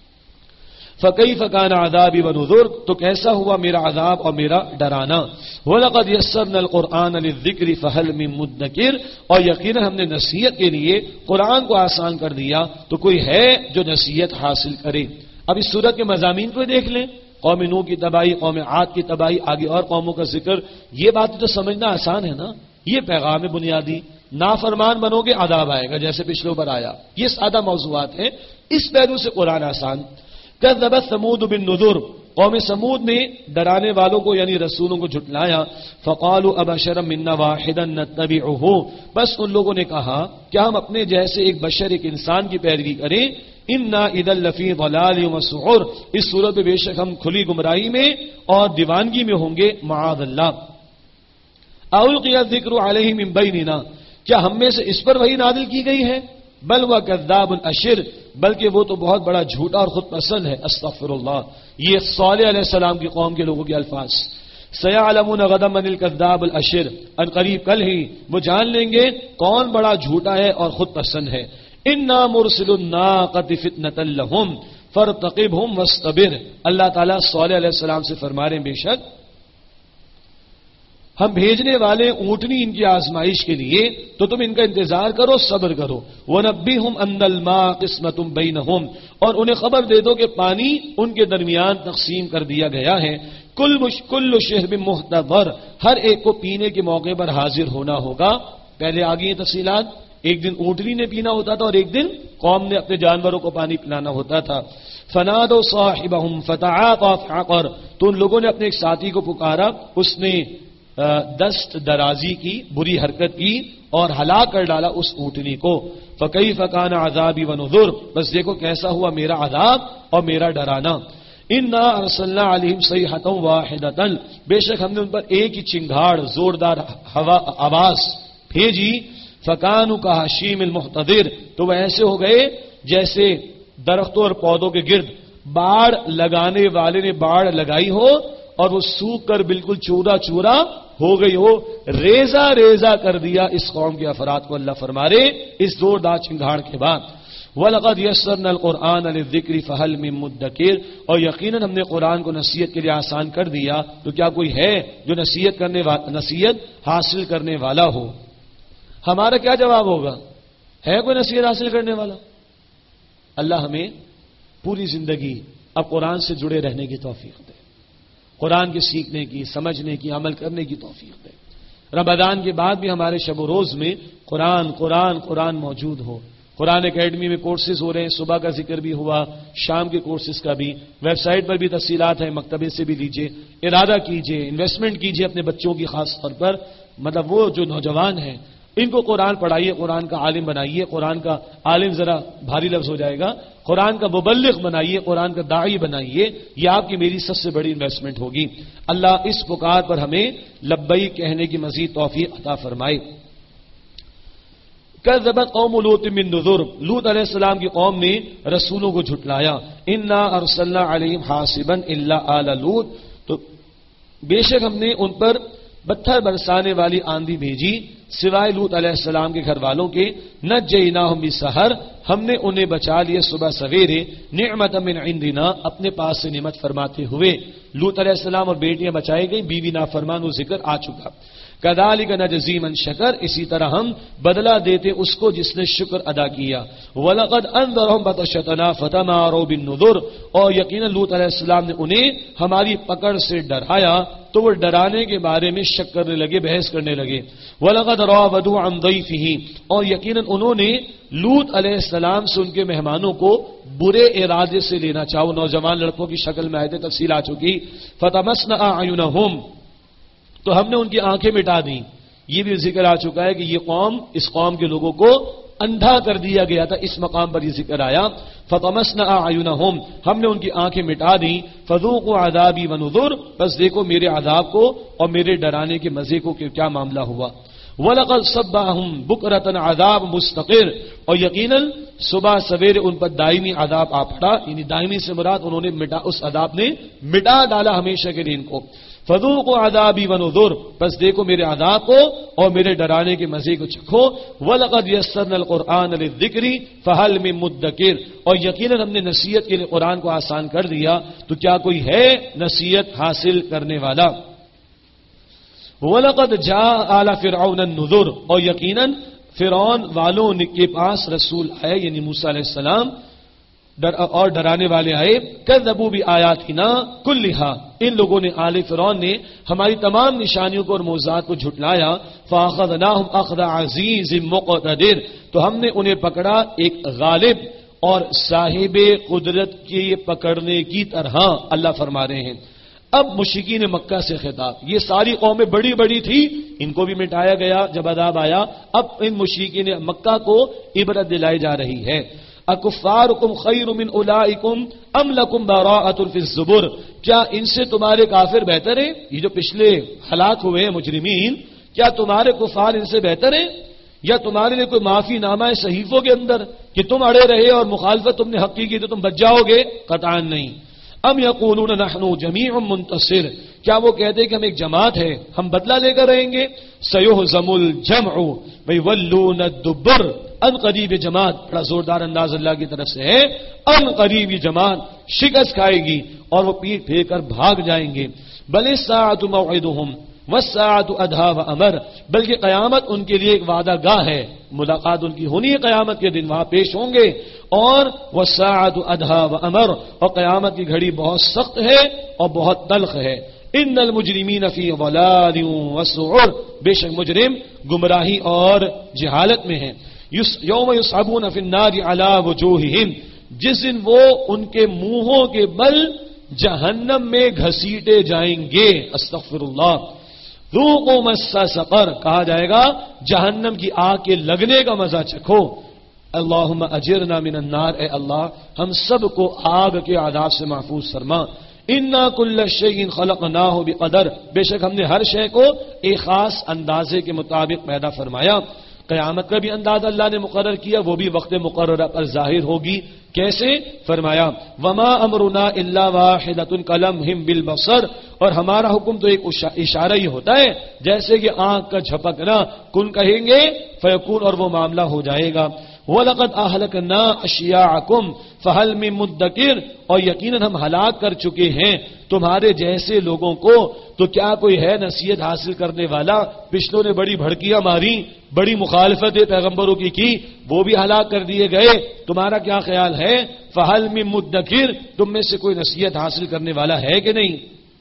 فَكَيْفَ كَانَ عَذَابِي وَنُذُرِ، تو کیسا ہوا میرا عذاب اور میرا ڈرانا۔ وَلَقَدْ يَسَّرْنَا الْقُرْآنَ لِلذِّكْرِ فَهَلْ مِن مُدَّكِرٍ، اور یقیناً ہم نے نصیحت کے لیے قرآن کو آسان کر دیا، تو کوئی ہے جو نصیحت حاصل کرے۔ اب اس سورت کے مضامین کو دیکھ لیں، قوم نوح کی تباہی، قوم عاد کی تباہی، آگے اور قوموں کا ذکر۔ یہ بات تو سمجھنا آسان ہے نا، یہ پیغام ہے بنیادی، نافرمان بنو گے عذاب آئے گا، جیسے پچھلے بار آیا۔ یہ سادہ موضوعات ہیں، اس پہلو سے قرآن آسان۔ کذبت ثمود بالنذر، قوم سمود نے ڈرانے والوں کو یعنی رسولوں کو جھٹلایا۔ فقالوا ابشرا منا واحدا نتبعه، بس ان لوگوں نے کہا کیا ہم اپنے جیسے ایک بشر، ایک انسان کی پیروی کریں۔ انا اذا لفی ضلال وسعر، اس صورت میں بے شک ہم کھلی گمراہی میں اور دیوانگی میں ہوں گے، معاذ اللہ۔ اولقی الذکر علیہ من بیننا، کیا ہم میں سے اس پر وحی نازل کی گئی ہے؟ بل وہ کذاب الاشر، بلکہ وہ تو بہت بڑا جھوٹا اور خود پسند ہے۔ استغفر اللہ، یہ صالح علیہ السلام کی قوم کے لوگوں کے الفاظ۔ سیعلمون غدا من الکذاب الاشر، ان قریب کل ہی وہ جان لیں گے کون بڑا جھوٹا ہے اور خود پسند ہے۔ انا مرسل الناقۃ فتنۃ لہم فارتقبہم واصطبر، اللہ تعالیٰ صالح علیہ السلام سے فرما رہے ہیں بے شک ہم بھیجنے والے اونٹنی ان کی آزمائش کے لیے، تو تم ان کا انتظار کرو، صبر کرو۔ وَنَبِّهُمْ أَنَّ الْمَاءَ قِسْمَةٌ بَيْنَهُمْ، اور انہیں خبر دے دو کہ پانی ان کے درمیان تقسیم کر دیا گیا ہے۔ كُلُّ شِرْبٍ مُحْتَضَرٍ، ہر ایک کو پینے کے موقع پر حاضر ہونا ہوگا۔ پہلے آگے یہ تفصیلات، ایک دن اونٹنی نے پینا ہوتا تھا اور ایک دن قوم نے اپنے جانوروں کو پانی پلانا ہوتا تھا. فنادوا صاحبهم فتعاطى فعقر، تو ان لوگوں نے اپنے ایک ساتھی کو پکارا، اس نے دست درازی کی، بری حرکت کی اور ہلاک کر ڈالا اس اونٹنی کو. فکیف کان عذابی ونذر، بس دیکھو کیسا ہوا میرا عذاب اور میرا ڈرانا. انا ارسلنا علیہم صیحۃ واحدۃ، بے شک ہم نے ان پر ایک ہی چنگھاڑ زوردار ہوا آواز بھیجی. فکانوا کحشیم المحتضر، تو وہ ایسے ہو گئے جیسے درختوں اور پودوں کے گرد باڑ لگانے والے نے باڑ لگائی ہو اور وہ سوکھ کر بالکل چورا چورا ہو گئی ہو. ریزہ ریزہ کر دیا اس قوم کے افراد کو اللہ فرمارے اس زوردار چنگھاڑ کے بعد. وَلَقَدْ يَسَّرْنَا الْقُرْآنَ لِلذِّكْرِ فَهَلْ مِن مُدَّكِرٍ، اور یقیناً ہم نے قرآن کو نصیحت کے لیے آسان کر دیا، تو کیا کوئی ہے جو نصیحت کرنے والا نصیحت حاصل کرنے والا ہو. ہمارا کیا جواب ہوگا؟ ہے کوئی نصیحت حاصل کرنے والا؟ اللہ ہمیں پوری زندگی اب قرآن سے جڑے رہنے کی توفیق دے، قرآن کے سیکھنے کی، سمجھنے کی، عمل کرنے کی توفیق دے. رمضان کے بعد بھی ہمارے شب و روز میں قرآن قرآن قرآن موجود ہو. قرآن اکیڈمی میں کورسز ہو رہے ہیں، صبح کا ذکر بھی ہوا، شام کے کورسز کا بھی، ویب سائٹ پر بھی تفصیلات ہیں، مکتبے سے بھی لیجئے. ارادہ کیجئے، انویسٹمنٹ کیجئے اپنے بچوں کی، خاص طور پر مطلب وہ جو نوجوان ہیں ان کو قرآن پڑھائیے، قرآن کا عالم بنائیے. قرآن کا عالم ذرا بھاری لفظ ہو جائے گا، قرآن کا مبلغ بنائیے، قرآن کا داعی بنائیے. یہ آپ کی میری سب سے بڑی انویسٹمنٹ ہوگی. اللہ اس پکار پر ہمیں لبیک کہنے کی مزید توفیق عطا فرمائے. کذبت قوم لوط بالنذر، لوط علیہ السلام کی قوم نے رسولوں کو جھٹلایا. انا ارسلنا علیہم حاصبا الا آل لوط، تو بے شک ہم نے ان پر پتھر برسانے والی آندھی بھیجی سوائے لوط علیہ السلام کے گھر والوں کے. نجیناہم بسحر، ہم نے انہیں بچا لیے صبح سویرے. نعمت من عندنا، اپنے پاس سے نعمت فرماتے ہوئے. لوط علیہ السلام اور بیٹیاں بچائی گئی، بیوی نافرمان وہ ذکر آ چکا. کذالک نجزی من شکر، اسی طرح ہم بدلہ دیتے اس کو جس نے شکر ادا کیا. ولقد انذرهم بطشتنا فتماروا بالنذر، اور یقینا لوط علیہ السلام نے انہیں ہماری پکڑ سے ڈرایا تو وہ ڈرانے کے بارے میں شک کرنے لگے، بحث کرنے لگے. وَلَقَدْ رَاوَدُوهُ عَنْ ضَيْفِهِ، اور یقیناً انہوں نے لوط علیہ السلام سے ان کے مہمانوں کو برے ارادے سے لینا چاہو. نوجوان لڑکوں کی شکل میں آئے تھے، تفصیل آ چکی. فَطَمَسْنَا أَعْيُنَهُمْ، تو ہم نے ان کی آنکھیں مٹا دیں. یہ بھی ذکر آ چکا ہے کہ یہ قوم، اس قوم کے لوگوں کو اندھا کر دیا گیا تھا، اس مقام پر یہ ذکر آیا. فطمسنا اعینہم، ہم نے ان کی آنکھیں مٹا دیں. فذوقوا عذابی ونذر، بس دیکھو میرے عذاب کو اور میرے ڈرانے کے مزے کو کہ کیا معاملہ ہوا. وَلَقَدْ صَبَّحَهُمْ بُكْرَةً عَذَابٌ مُسْتَقِرٌ، اور یقیناً صبح سویرے ان پر دائمی عذاب آ پڑا. یعنی دائمی سے مراد انہوں نے مٹا، اس عذاب نے مٹا ڈالا ہمیشہ کے لیے ان کو. فذوقوا عذابی ونذر، بس دیکھو میرے عذاب کو اور میرے ڈرانے کے مزے کو چکھو. وَلَقَدْ يَسَّرْنَا الْقُرْآنَ لِلذِّكْرِ فَهَلْ مِن مُدَّكِرٍ، اور یقیناً ہم نے نصیحت کے لیے قرآن کو آسان کر دیا، تو کیا کوئی ہے نصیحت حاصل کرنے والا. وَلَقَدْ جَاءَ آلَ فِرْعَوْنَ النُّذُرُ، اور یقیناً فرعون والوں کے پاس رسول آئے، یعنی موسیٰ علیہ السلام در اور ڈرانے والے آئے. کذبوا بآیاتنا کلھا، ان لوگوں نے، آل فرعون نے ہماری تمام نشانیوں کو اور معجزات کو جھٹلایا. فاخذناہم اخذ عزیز مقتدر، تو ہم نے انہیں پکڑا ایک غالب اور صاحب قدرت کے پکڑنے کی طرح. اللہ فرما رہے ہیں اب مشرکین مکہ سے خطاب. یہ ساری قومیں بڑی بڑی تھی، ان کو بھی مٹایا گیا جب عذاب آیا. اب ان مشرکین مکہ کو عبرت دلائی جا رہی ہے. اکفارکم خیر من اولئکم ام لکم براءۃ فی الزبر، کیا ان سے تمہارے کافر بہتر ہیں؟ یہ جو پچھلے ہلاک ہوئے ہیں مجرمین، کیا تمہارے کفار ان سے بہتر ہیں؟ یا تمہارے لیے کوئی معافی نامہ ہے صحیفوں کے اندر کہ تم اڑے رہے اور مخالفت تم نے حق کی تو تم بچ جاؤ گے؟ قطعا نہیں. ام یقولون نحن جمیع منتصر، کیا وہ کہتے کہ ہم ایک جماعت ہے، ہم بدلہ لے کر رہیں گے. سیہزم الجمع ویولون الدبر، ان قریب جماعت بڑا زوردار انداز اللہ کی طرف سے ہے. ان قریب جماعت شکست کھائے گی اور وہ پیٹ پھیر کر بھاگ جائیں گے. بل الساعۃ موعدہم والساعۃ ادھا وامر، بلکہ قیامت ان کے لیے ایک وعدہ گاہ ہے، ملاقات ان کی ہونی ہے قیامت کے دن، وہاں پیش ہوں گے. اور والساعۃ ادھا وامر، اور قیامت کی گھڑی بہت سخت ہے اور بہت تلخ ہے. ان المجرمین فی ضلال وسعر، بے شک مجرم گمراہی اور جہالت میں ہیں. یوم یصعبون فی النار علی وجوہہم، جس دن وہ ان کے منہوں کے بل جہنم میں گھسیٹے جائیں گے. استغفر اللہ. ذوقوا مس سقر، کہا جائے گا جہنم کی آگ کے لگنے کا مزہ چکھو. اللہم اجرنا من النار، اے اللہ ہم سب کو آگ کے عذاب سے محفوظ فرما. انا کل شیء خلقناہ بقدر، بے شک ہم نے ہر شے کو ایک خاص اندازے کے مطابق پیدا فرمایا. قیامت کا بھی انداز اللہ نے مقرر کیا، وہ بھی وقت مقررہ پر ظاہر ہوگی. کیسے؟ فرمایا وما امرنا الا واحدۃ کلمح بالبصر، اور ہمارا حکم تو ایک اشارہ ہی ہوتا ہے، جیسے کہ آنکھ کا جھپکنا، کن کہیں گے فیکون، اور وہ معاملہ ہو جائے گا. وَلَقَدْ أَهْلَكْنَا أَشْيَاعَكُمْ فَهَلْ مِن مُدَّكِرٍ، اور یقیناً ہم ہلاک کر چکے ہیں تمہارے جیسے لوگوں کو، تو کیا کوئی ہے نصیحت حاصل کرنے والا؟ پچھلوں نے بڑی بھڑکیاں ماری، بڑی مخالفتیں پیغمبروں کی کی، وہ بھی ہلاک کر دیے گئے. تمہارا کیا خیال ہے؟ فَهَلْ مِن مُدَّكِرٍ، تم میں سے کوئی نصیحت حاصل کرنے والا ہے کہ نہیں؟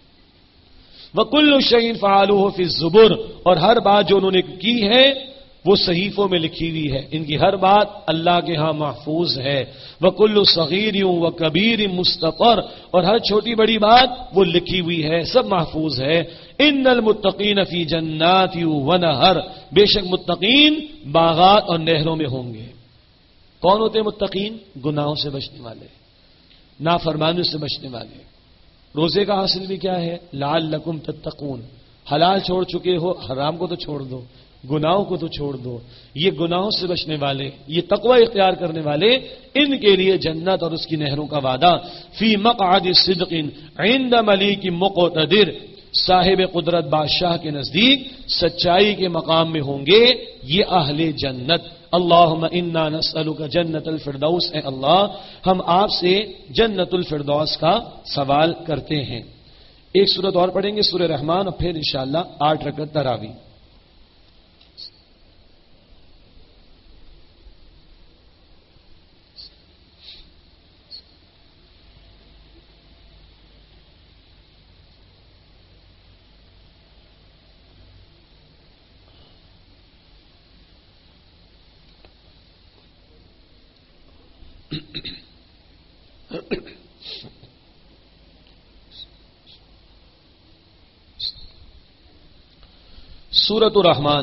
وَكُلُّ شَيْءٍ فَعَلُوهُ فِي الزُّبُرِ، اور ہر بات جو انہوں نے کی ہے وہ صحیفوں میں لکھی ہوئی ہے، ان کی ہر بات اللہ کے ہاں محفوظ ہے. وَكُلُّ صَغِيرٍ وَكَبِيرٍ مُسْتَطَرٍ، اور ہر چھوٹی بڑی بات وہ لکھی ہوئی ہے، سب محفوظ ہے. اِنَّ الْمُتَّقِينَ فِي جَنَّاتٍ وَنَهَرٍ، بے شک متقین باغات اور نہروں میں ہوں گے. کون ہوتے ہیں متقین؟ گناہوں سے بچنے والے، نافرمانیوں سے بچنے والے. روزے کا حاصل بھی کیا ہے؟ لعلکم تتقون، حلال چھوڑ چکے ہو، حرام کو تو چھوڑ دو، گناہوں کو تو چھوڑ دو. یہ گناہوں سے بچنے والے، یہ تقوی اختیار کرنے والے، ان کے لیے جنت اور اس کی نہروں کا وعدہ. فی مقعد صدق عند ملیک مقتدر، صاحب قدرت بادشاہ کے نزدیک سچائی کے مقام میں ہوں گے یہ اہل جنت. اللہم انا نسألک جنت الفردوس، اے اللہ ہم آپ سے جنت الفردوس کا سوال کرتے ہیں. ایک سورت اور پڑھیں گے، سورہ رحمان، اور پھر انشاءاللہ آٹھ رکعت تراویح. سورۃ الرحمن،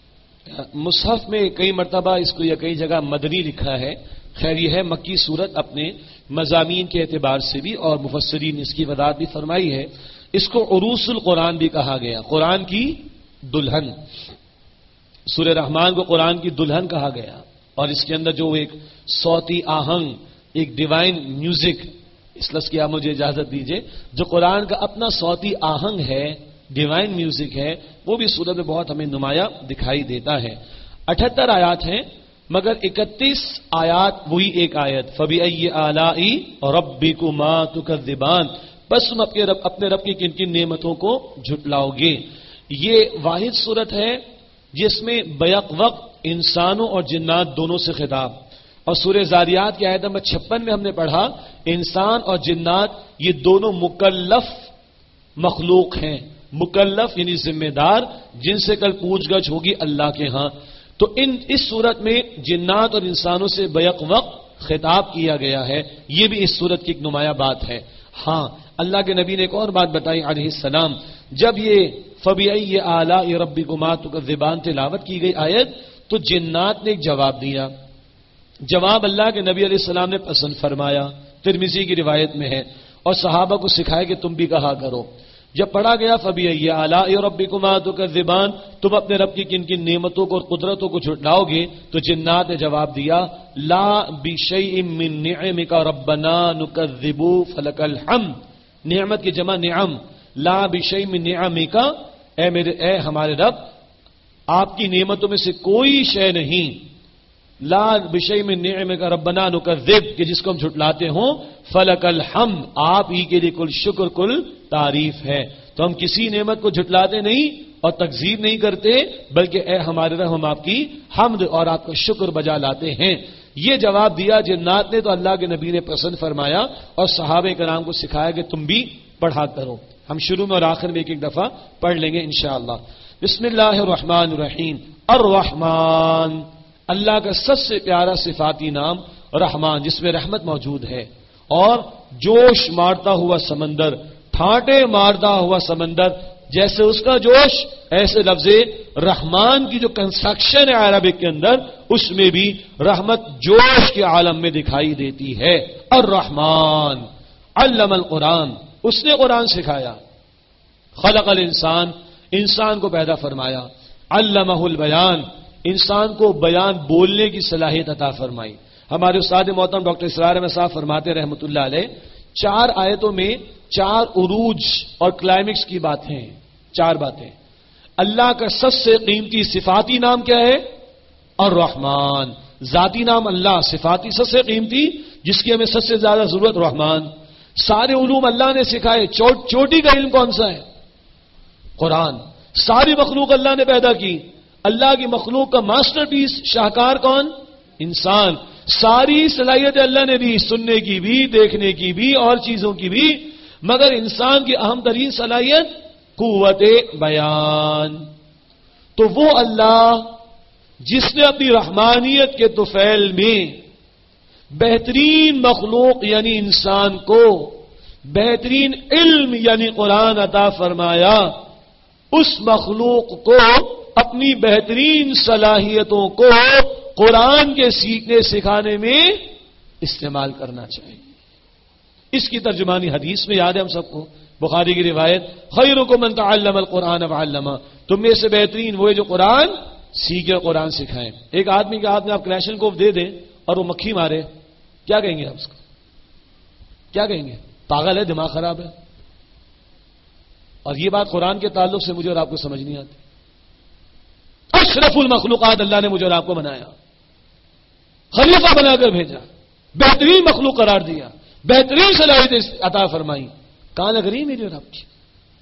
مصحف میں کئی مرتبہ اس کو یا کئی جگہ مدنی لکھا ہے، خیر یہ ہے مکی سورت اپنے مضامین کے اعتبار سے بھی، اور مفسرین نے اس کی وضاحت بھی فرمائی ہے. اس کو عروس القرآن بھی کہا گیا، قرآن کی دلہن. سورہ رحمان کو قرآن کی دلہن کہا گیا، اور اس کے اندر جو ایک صوتی آہنگ، ایک ڈیوائن میوزک، اس لفظ کی آپ مجھے اجازت دیجئے، جو قرآن کا اپنا صوتی آہنگ ہے، ڈیوائن میوزک ہے، وہ بھی سورت میں بہت ہمیں نمایاں دکھائی دیتا ہے. اٹھہتر آیات ہیں، مگر اکتیس آیات وہی ایک آیت، فَبِأَيِّ آلَاءِ رَبِّكُمَا تُكَذِّبَانِ، بس تم اپنے رب اپنے رب کی کن کن نعمتوں کو جھٹلاؤ گے. یہ واحد سورت ہے جس میں بیک وقت انسانوں اور جنات دونوں سے خطاب. اور سورہ زاریات کی آیت نمبر چھپن میں ہم نے پڑھا انسان اور جنات یہ دونوں مکلف مخلوق ہیں. مکلف یعنی ذمہ دار، جن سے کل پوچھ گچھ ہوگی اللہ کے ہاں. تو ان اس صورت میں جنات اور انسانوں سے بیک وقت خطاب کیا گیا ہے، یہ بھی اس صورت کی ایک نمایاں بات ہے. ہاں اللہ کے نبی نے ایک اور بات بتائی علیہ السلام، جب یہ فَبِأَيِّ آلَاءِ رَبِّكُمَا تُكَذِّبَانِ تلاوت کی گئی آیت تو جنات نے ایک جواب دیا. جواب اللہ کے نبی علیہ السلام نے پسند فرمایا، ترمذی کی روایت میں ہے، اور صحابہ کو سکھایا کہ تم بھی کہا کرو. جب پڑھا گیا فَبِأَيِّ آلَاءِ رَبِّكُمَا تُكَذِّبَانِ، تم اپنے رب کی کن کن نعمتوں کو اور قدرتوں کو جھٹلاؤ گے، تو جنات نے جواب دیا لا بِشَيْءٍ مِّن نِّعَمِكَ رَبَّنَا نُكَذِّبُ فَلَكَ الْحَمْدُ. نعمت کی جمع نعم، لا بِشَيْءٍ مِّن نِّعَمِكَ، اے میرے اے ہمارے رب آپ کی نعمتوں میں سے کوئی شے نہیں، لا بِشَيْءٍ مِّن نِّعَمِكَ رَبَّنَا نُكَذِّبُ کہ جس کو ہم جھٹلاتے ہوں، فَلَكَ الْحَمْدُ آپ ہی کے لیے کل شکر کل تعریف ہے. تو ہم کسی نعمت کو جھٹلاتے نہیں اور تکذیب نہیں کرتے، بلکہ اے ہمارے رب ہم آپ کی حمد اور آپ کا شکر بجا لاتے ہیں. یہ جواب دیا جنات نے تو اللہ کے نبی نے پسند فرمایا اور صحابہ کرام کو سکھایا کہ تم بھی پڑھا کرو. ہم شروع میں اور آخر میں ایک ایک دفعہ پڑھ لیں گے انشاءاللہ. بسم اللہ الرحمن الرحیم. الرحمن اللہ کا سب سے پیارا صفاتی نام رحمان، جس میں رحمت موجود ہے، اور جوش مارتا ہوا سمندر، ٹھاٹے مارتا ہوا سمندر، جیسے اس کا جوش ایسے لفظ رحمان کی جو کنسٹرکشن ہے عربک کے اندر، اس میں بھی رحمت جوش کے عالم میں دکھائی دیتی ہے۔ الرحمن علم القرآن، اس نے قرآن سکھایا۔ خلق الانسان، انسان کو پیدا فرمایا۔ علمہ البیان، انسان کو بیان بولنے کی صلاحیت عطا فرمائی۔ ہمارے استاد محترم ڈاکٹر اسرار احمد صاحب فرماتے رحمۃ اللہ علیہ، چار آیتوں میں چار عروج اور کلائمیکس کی باتیں ہیں، چار باتیں۔ اللہ کا سب سے قیمتی صفاتی نام کیا ہے؟ الرحمن۔ ذاتی نام اللہ، صفاتی سب سے قیمتی جس کی ہمیں سب سے زیادہ ضرورت رحمان۔ سارے علوم اللہ نے سکھائے، چوٹ چوٹی کا علم کون سا ہے؟ قرآن۔ ساری مخلوق اللہ نے پیدا کی، اللہ کی مخلوق کا ماسٹر پیس شاہکار کون؟ انسان۔ ساری صلاحیت اللہ نے دی، سننے کی بھی، دیکھنے کی بھی، اور چیزوں کی بھی، مگر انسان کی اہم ترین صلاحیت قوت بیان۔ تو وہ اللہ جس نے اپنی رحمانیت کے طفیل میں بہترین مخلوق یعنی انسان کو بہترین علم یعنی قرآن عطا فرمایا، اس مخلوق کو اپنی بہترین صلاحیتوں کو قرآن کے سیکھنے سکھانے میں استعمال کرنا چاہیے۔ اس کی ترجمانی حدیث میں یاد ہے ہم سب کو، بخاری کی روایت، خیرکم من تعلم القرآن وعلمہ، تم میں سے بہترین وہ ہے جو قرآن سیکھے، قرآن سکھائیں۔ ایک آدمی کے ہاتھ میں آپ کلیشن کوف دے دیں اور وہ مکھی مارے، کیا کہیں گے آپ اس کو؟ کیا کہیں گے؟ پاگل ہے، دماغ خراب ہے۔ اور یہ بات قرآن کے تعلق سے مجھے اور آپ کو سمجھ نہیں آتی۔ اشرف المخلوقات اللہ نے مجھے اور آپ کو بنایا، خلیفہ بنا کر بھیجا، بہترین مخلوق قرار دیا، بہترین صلاحیت عطا فرمائی، کہاں لگ رہی میری اور آپ کی؟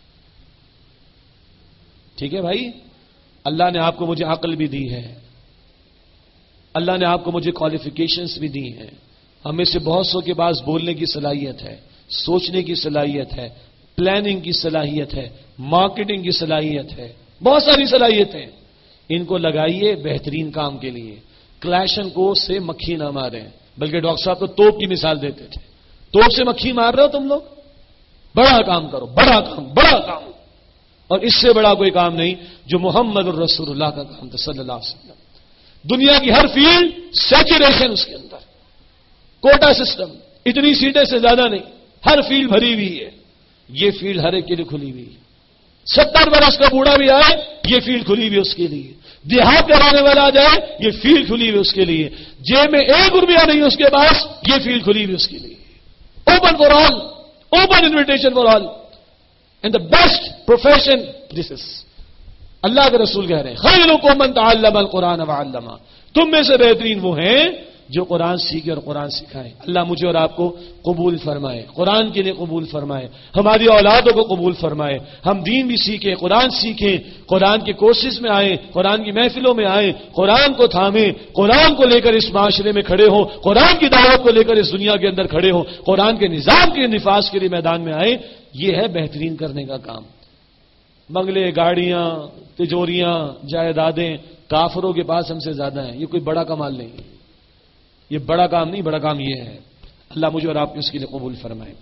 ٹھیک ہے بھائی، اللہ نے آپ کو مجھے عقل بھی دی ہے، اللہ نے آپ کو مجھے کوالیفیکیشنز بھی دی ہیں، ہم میں سے بہت سو کے پاس بولنے کی صلاحیت ہے، سوچنے کی صلاحیت ہے، پلاننگ کی صلاحیت ہے، مارکیٹنگ کی صلاحیت ہے، بہت ساری صلاحیتیں، ان کو لگائیے بہترین کام کے لیے۔ کلیشن کو سے مکھی نہ ماریں، بلکہ ڈاکٹر صاحب تو توپ کی مثال دیتے تھے، توپ سے مکھی مار رہے ہو تم لوگ، بڑا کام کرو، بڑا کام، بڑا کام، اور اس سے بڑا کوئی کام نہیں جو محمد الرسول اللہ کا کام تھا صلی اللہ علیہ وسلم۔ دنیا کی ہر فیلڈ سیچوریشن اس کے اندر، کوٹا سسٹم، اتنی سیٹیں سے زیادہ نہیں، ہر فیلڈ بھری ہوئی ہے، یہ فیلڈ ہر ایک کے لیے کھلی ہوئی ہے۔ ستر برس کا بوڑھا بھی آئے یہ فیلڈ کھلی ہوئی اس کے لیے، دیہات کرانے والا آ جائے یہ فیلڈ کھلی ہوئی اس کے لیے، جیب میں ایک روپیہ نہیں اس کے پاس یہ فیلڈ کھلی ہوئی اس کے لیے۔ Open for all, open invitation for all, and the best profession this is. اللہ کے رسول کہہ رہے ہیں خیرکم من تعلم القرآن وعلمہ، تم میں سے بہترین وہ ہیں جو قرآن سیکھے اور قرآن سکھائے۔ اللہ مجھے اور آپ کو قبول فرمائے، قرآن کے لیے قبول فرمائے، ہماری اولادوں کو قبول فرمائے، ہم دین بھی سیکھیں، قرآن سیکھیں، قرآن کے کورسز میں آئیں، قرآن کی محفلوں میں آئیں، قرآن کو تھامیں، قرآن کو لے کر اس معاشرے میں کھڑے ہوں، قرآن کی دعوت کو لے کر اس دنیا کے اندر کھڑے ہوں، قرآن کے نظام کے نفاذ کے لیے میدان میں آئیں۔ یہ ہے بہترین کرنے کا کام۔ بنگلے، گاڑیاں، تجوریاں، جائیدادیں کافروں کے پاس ہم سے زیادہ ہیں، یہ کوئی بڑا کمال نہیں ہے، یہ بڑا کام نہیں، بڑا کام یہ ہے۔ اللہ مجھے اور آپ کو اس کے لیے قبول فرمائے۔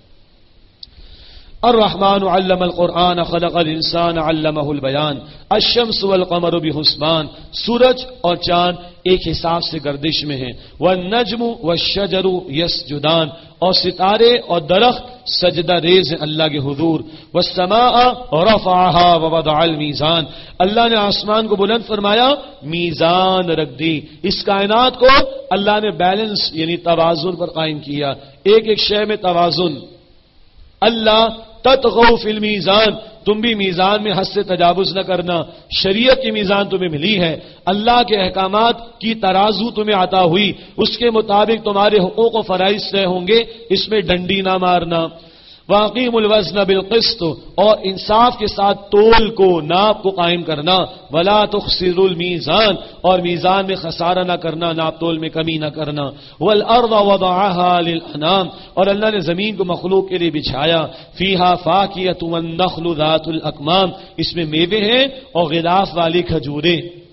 الرحمن علم القرآن خلق الانسان علمہ البیان الشمس والقمر بحسبان، سورج اور چاند ایک حساب سے گردش میں ہیں، والنجم والشجر یسجدان، اور ستارے اور درخت سجدہ ریز ہیں اللہ کے حضور، والسماء رفعها ووضع المیزان، اللہ نے آسمان کو بلند فرمایا، میزان رکھ دی، اس کائنات کو اللہ نے بیلنس یعنی توازن پر قائم کیا، ایک ایک شے میں توازن۔ اللہ تطغوا فی المیزان، تم بھی میزان میں حد سے تجاوز نہ کرنا، شریعت کی میزان تمہیں ملی ہے، اللہ کے احکامات کی ترازو تمہیں عطا ہوئی، اس کے مطابق تمہارے حقوق و فرائض طے ہوں گے، اس میں ڈنڈی نہ مارنا۔ وَأَقِيمُوا الْوَزْنَ بِالْقِسْطِ، اور انصاف کے ساتھ تول کو، ناپ کو قائم کرنا، وَلَا تُخْسِرُوا الْمِيزَانَ، اور میزان میں خسارہ نہ کرنا، ناپ تول میں کمی نہ کرنا۔ وَالْأَرْضَ وَضَعَهَا لِلْأَنَامِ، اور اللہ نے زمین کو مخلوق کے لیے بچھایا، فِيهَا فَاكِهَةٌ وَالنَّخْلُ ذَاتُ الْأَكْمَامِ، اس میں میوے ہیں اور غلاف والی کھجوریں،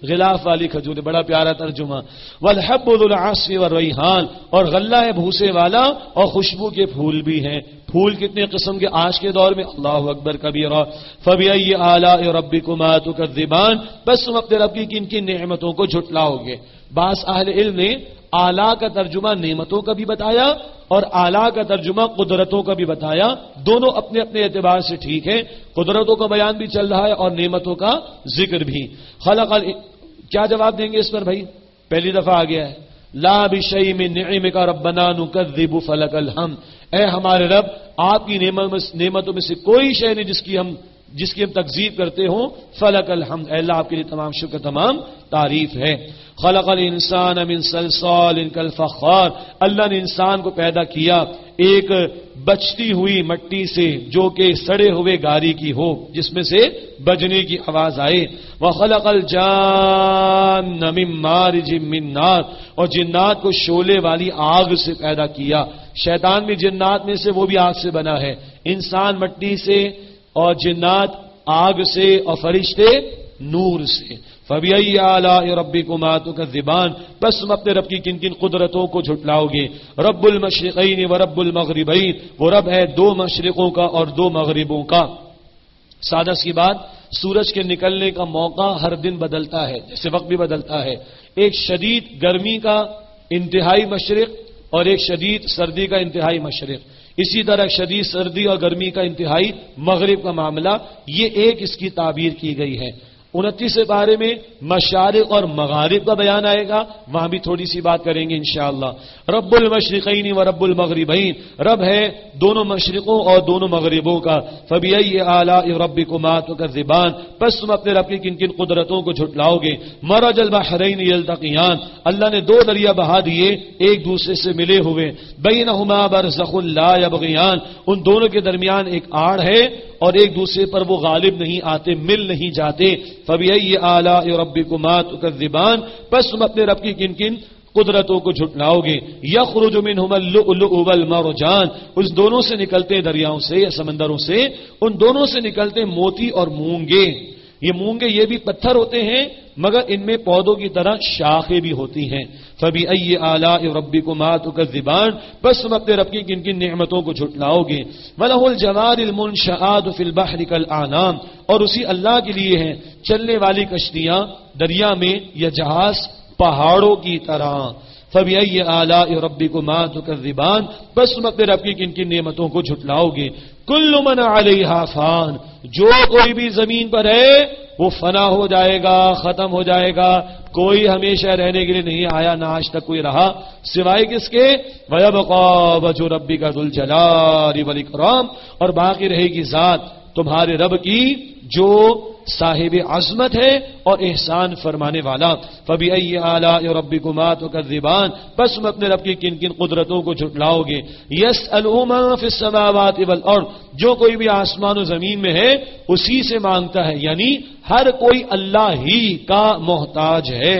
غلاف والی کھجوریں، بڑا پیارا ترجمہ. والحب ذو العصف والریحان، اور غلہ ہے بھوسے والا اور خوشبو کے پھول بھی ہیں. پھول کتنے قسم کے آج کے دور میں، اللہ اکبر کبیرہ. فبأي آلاء ربكما تكذبان، بس تم اپنے رب کی کن کن نعمتوں کو جھٹلاؤ گے. بعض اہل علم نے آلا کا ترجمہ نعمتوں کا بھی بتایا اور آلا کا ترجمہ قدرتوں کا بھی بتایا. دونوں اپنے اپنے اعتبار سے ٹھیک ہے، قدرتوں کا بیان بھی چل رہا ہے اور نعمتوں کا ذکر بھی. خلق ال... کیا جواب دیں گے اس پر بھائی؟ پہلی دفعہ آ گیا ہے لا بشیء من نعمک ربنا نکذب فلک الحمد. اے ہمارے رب، آپ کی نعمتوں میں سے کوئی شے نہیں جس کی ہم جس کی ہم تکذیب کرتے ہوں. فلک الحمد، اے اللہ آپ کے لیے تمام شکر تمام تعریف ہے. خلق الانسان من صلصال کالفخار، اللہ نے انسان کو پیدا کیا ایک بچتی ہوئی مٹی سے جو کہ سڑے ہوئے گاری کی ہو، جس میں سے بجنے کی آواز آئے. وخلق الجان من مارج من نار، اور جنات کو شعلے والی آگ سے پیدا کیا. شیطان بھی جنات میں سے، وہ بھی آگ سے بنا ہے. انسان مٹی سے اور جنات آگ سے اور فرشتے نور سے. فبأي آلاء ربكما تكذبان، بس تم اپنے رب کی کن کن قدرتوں کو جھٹلاؤ گے. رب المشرقین ورب المغربین، وہ رب ہے دو مشرقوں کا اور دو مغربوں کا. سادہ سی بات، سورج کے نکلنے کا موقع ہر دن بدلتا ہے، جیسے وقت بھی بدلتا ہے. ایک شدید گرمی کا انتہائی مشرق اور ایک شدید سردی کا انتہائی مشرق. اسی طرح شدید سردی اور گرمی کا انتہائی مغرب کا معاملہ، یہ ایک اس کی تعبیر کی گئی ہے. انتیس پارے میں مشارق اور مغارب کا بیان آئے گا، وہاں بھی تھوڑی سی بات کریں گے انشاءاللہ. رب المشرقین و رب المغربین، رب ہے دونوں مشرقوں اور دونوں مغربوں کا. فبأي آلاء ربكما تكذبان، پس تم اپنے رب کی کن کن قدرتوں کو جھٹلاؤ گے. مرج البحرین یلتقیان، اللہ نے دو دریا بہا دیے ایک دوسرے سے ملے ہوئے. بینہما برزخ لا یبغیان، ان دونوں کے درمیان ایک آڑ ہے اور ایک دوسرے پر وہ غالب نہیں آتے، مل نہیں جاتے. فبأي آلاء ربكما تكذبان، پس تم اپنے رب کی کن کن قدرتوں کو جھٹلاؤ گے. یخرج منهما اللؤلؤ والمرجان، اس دونوں سے نکلتے دریاؤں سے یا سمندروں سے، ان دونوں سے نکلتے موتی اور مونگے. یہ مونگے یہ بھی پتھر ہوتے ہیں مگر ان میں پودوں کی طرح شاخیں بھی ہوتی ہیں. فبأي آلاء ربكما تكذبان، بس تم اپنے رب کی کن کن نعمتوں کو جھٹلاؤ گے. وله الجوار المنشآت في البحر كالأعلام، اور اسی اللہ کے لیے ہیں چلنے والی کشتیاں دریا میں یا جہاز پہاڑوں کی طرح. فبأي آلاء ربكما تكذبان، بس تم اپنے رب کی کن کن نعمتوں کو جھٹلاؤ گے. کل من علیہا فان، جو کوئی بھی زمین پر ہے وہ فنا ہو جائے گا، ختم ہو جائے گا. کوئی ہمیشہ رہنے کے لیے نہیں آیا، نہ آج تک کوئی رہا سوائے کس کے؟ وَيَبْقَى وَجْهُ رَبِّكَ ذُو الْجَلَالِ وَالْإِكْرَامِ، اور باقی رہے گی ذات تمہارے رب کی جو صاحب عظمت ہے اور احسان فرمانے والا. فبأي آلاء ربكما تكذبان، بس تم اپنے رب کی کن کن قدرتوں کو جھٹلاؤ گے. يسأله من في السماوات والارض، جو کوئی بھی آسمان و زمین میں ہے اسی سے مانگتا ہے، یعنی ہر کوئی اللہ ہی کا محتاج ہے.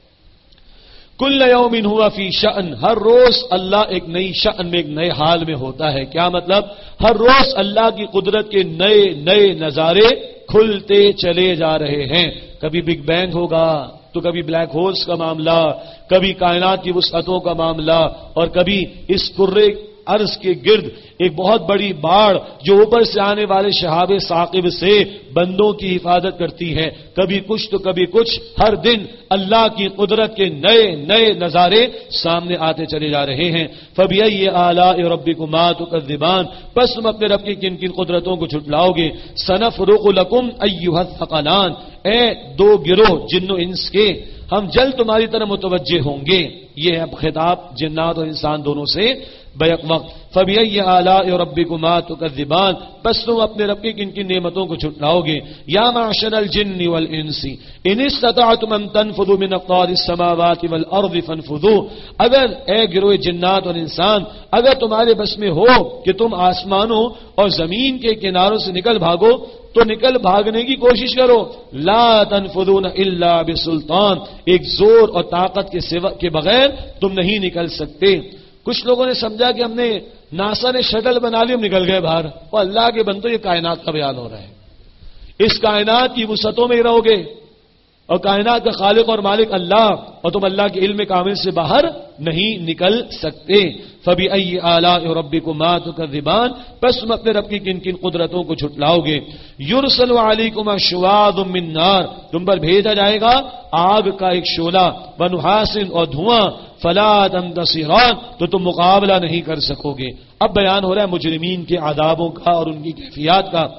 کل یوم ہوا فی شأن، ہر روز اللہ ایک نئی شأن میں ایک نئے حال میں ہوتا ہے. کیا مطلب؟ ہر روز اللہ کی قدرت کے نئے نئے نظارے کھلتے چلے جا رہے ہیں. کبھی بگ بینگ ہوگا تو کبھی بلیک ہولز کا معاملہ، کبھی کائنات کی وسعتوں کا معاملہ، اور کبھی اس کرے ارض کے گرد ایک بہت بڑی باڑ جو اوپر سے آنے والے شہاب ثاقب سے بندوں کی حفاظت کرتی ہے. کبھی کچھ تو کبھی کچھ، ہر دن اللہ کی قدرت کے نئے نئے نظارے سامنے آتے چلے جا رہے ہیں. فبأي آلاء ربكما تكذبان، پس تم اپنے رب کی کن کن قدرتوں کو جھٹلاؤ گے. سنفرغ لكم أيها الثقلان، اے دو گروہ جن و انس کے، ہم جلد تمہاری طرف متوجہ ہوں گے. یہ ہے اب خطاب جنات اور انسان دونوں سے بیک وقت. فبأي آلاء ربكما تكذبان، پس تم اپنے رب کی کن کن نعمتوں کو جھٹلاؤ گے. یا معشر الجن والانس ان استطعتم ان تنفذوا من اقطار السماوات والارض فانفذوا، اگر اے گروہ جنات اور انسان اگر تمہارے بس میں ہو کہ تم آسمانوں اور زمین کے کناروں سے نکل بھاگو تو نکل بھاگنے کی کوشش کرو. لا تنفذون الا بسلطان، ایک زور اور طاقت کے سوا کے بغیر تم نہیں نکل سکتے. کچھ لوگوں نے سمجھا کہ ہم نے ناسا نے شٹل بنا لی، ہم نکل گئے باہر. اور اللہ کے بندو، یہ کائنات کا بیان ہو رہا ہے. اس کائنات کی وسعتوں میں ہی رہو گے. اور کائنات کا خالق اور مالک اللہ، اور تم اللہ کے علم کامل سے باہر نہیں نکل سکتے. فَبِأَيِّ آلَاءِ رَبِّكُمَا تُكَذِّبَانِ، پس تم اپنے رب کی کن کن قدرتوں کو جھٹلاؤ گے. يُرْسَلُ عَلَيْكُمَا شُوَاظٌ مِّن نَّارٍ، تم پر بھیجا جائے گا آگ کا ایک شعلہ، وَنُحَاسٍ اور دھواں، فَلَا تَنتَصِرَانِ تو تم مقابلہ نہیں کر سکو گے. اب بیان ہو رہا ہے مجرمین کے عذابوں کا اور ان کی کیفیات کا.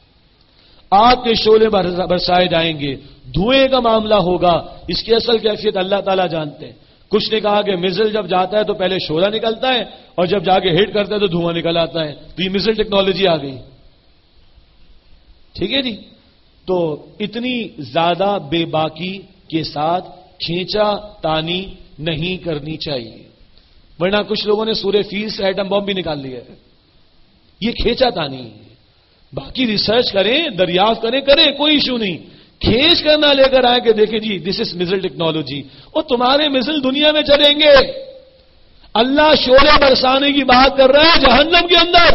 آگ کے شعلے برسائے جائیں گے، دھوئیں کا معاملہ ہوگا. اس کی اصل کیفیت اللہ تعالیٰ جانتے ہیں. کچھ نے کہا کہ میزل جب جاتا ہے تو پہلے شعلہ نکلتا ہے اور جب جا کے ہٹ کرتا ہے تو دھواں نکل آتا ہے. تو یہ میزل ٹیکنالوجی آ گئی. ٹھیک ہے جی. تو اتنی زیادہ بے باکی کے ساتھ کھینچا تانی نہیں کرنی چاہیے، ورنہ کچھ لوگوں نے سورہ فیل سے ایٹم بم بھی نکال لیا ہے. یہ کھینچا تانی ہے. باقی ریسرچ کریں، دریافت کریں کریں کوئی ایشو نہیں. کھینچ کرنا لے کر آئے کہ دیکھیں جی دس از میزل ٹیکنالوجی، اور تمہارے میزل دنیا میں چلیں گے. اللہ شعلے برسانے کی بات کر رہا ہے جہنم کے اندر.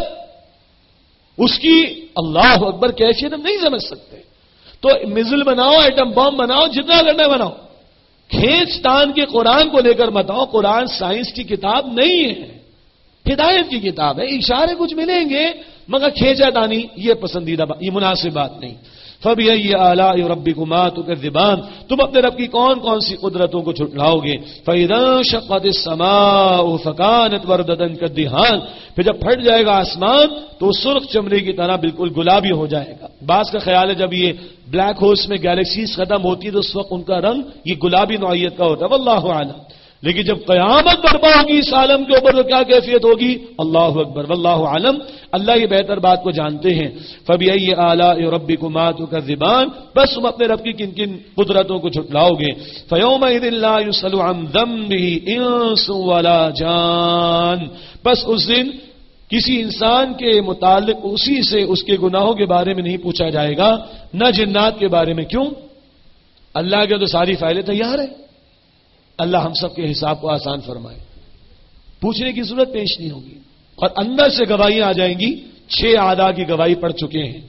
اس کی اللہ اکبر کیفیت ہم نہیں سمجھ سکتے. تو میزل بناؤ، ایٹم بم بناؤ، جتنا کرنا ہے بناؤ. کھینچ تان کے قرآن کو لے کر مت آؤ. قرآن سائنس کی کتاب نہیں ہے، ہدایت کی کتاب ہے. اشارے کچھ ملیں گے مگر کھینچا تانی یہ پسندیدہ بات، یہ مناسب بات نہیں. فَبِأَيِّ آلَاءِ رَبِّكُمَا تُكَذِّبَانِ تم اپنے رب کی کون کون سی قدرتوں کو جھٹلاؤ گے. فَإِذَا انشَقَّتِ السَّمَاءُ فَكَانَتْ وَرْدَةً كَالدِّهَانِ پھر جب پھٹ جائے گا آسمان تو سرخ چمڑے کی طرح بالکل گلابی ہو جائے گا. بعض کا خیال ہے جب یہ بلیک ہولز میں گیلیکسیز ختم ہوتی ہے تو اس وقت ان کا رنگ یہ گلابی نوعیت کا ہوتا ہے. واللہ اعلم. لیکن جب قیامت برپا ہوگی اس عالم کے اوپر تو کیا کیفیت ہوگی؟ اللہ اکبر. واللہ عالم. اللہ یہ بہتر بات کو جانتے ہیں. فَبِأَيِّ آلَاءِ رَبِّكُمَا تُكَذِّبَانِ بس تم اپنے رب کی کن کن قدرتوں کو جھٹلاؤ گے. فَيَوْمَئِذٍ لَا يُسْأَلُ عَنْ ذَنبِهِ إِنسٌ وَلَا جَانٌ بس اس دن کسی انسان کے متعلق اسی سے اس کے گناہوں کے بارے میں نہیں پوچھا جائے گا، نہ جنات کے بارے میں. کیوں؟ اللہ کے تو ساری فائلیں تیار ہیں. اللہ ہم سب کے حساب کو آسان فرمائے. پوچھنے کی ضرورت پیش نہیں ہوگی اور اندر سے گواہیاں آ جائیں گی. چھ اعداء کی گواہی پڑ چکے ہیں.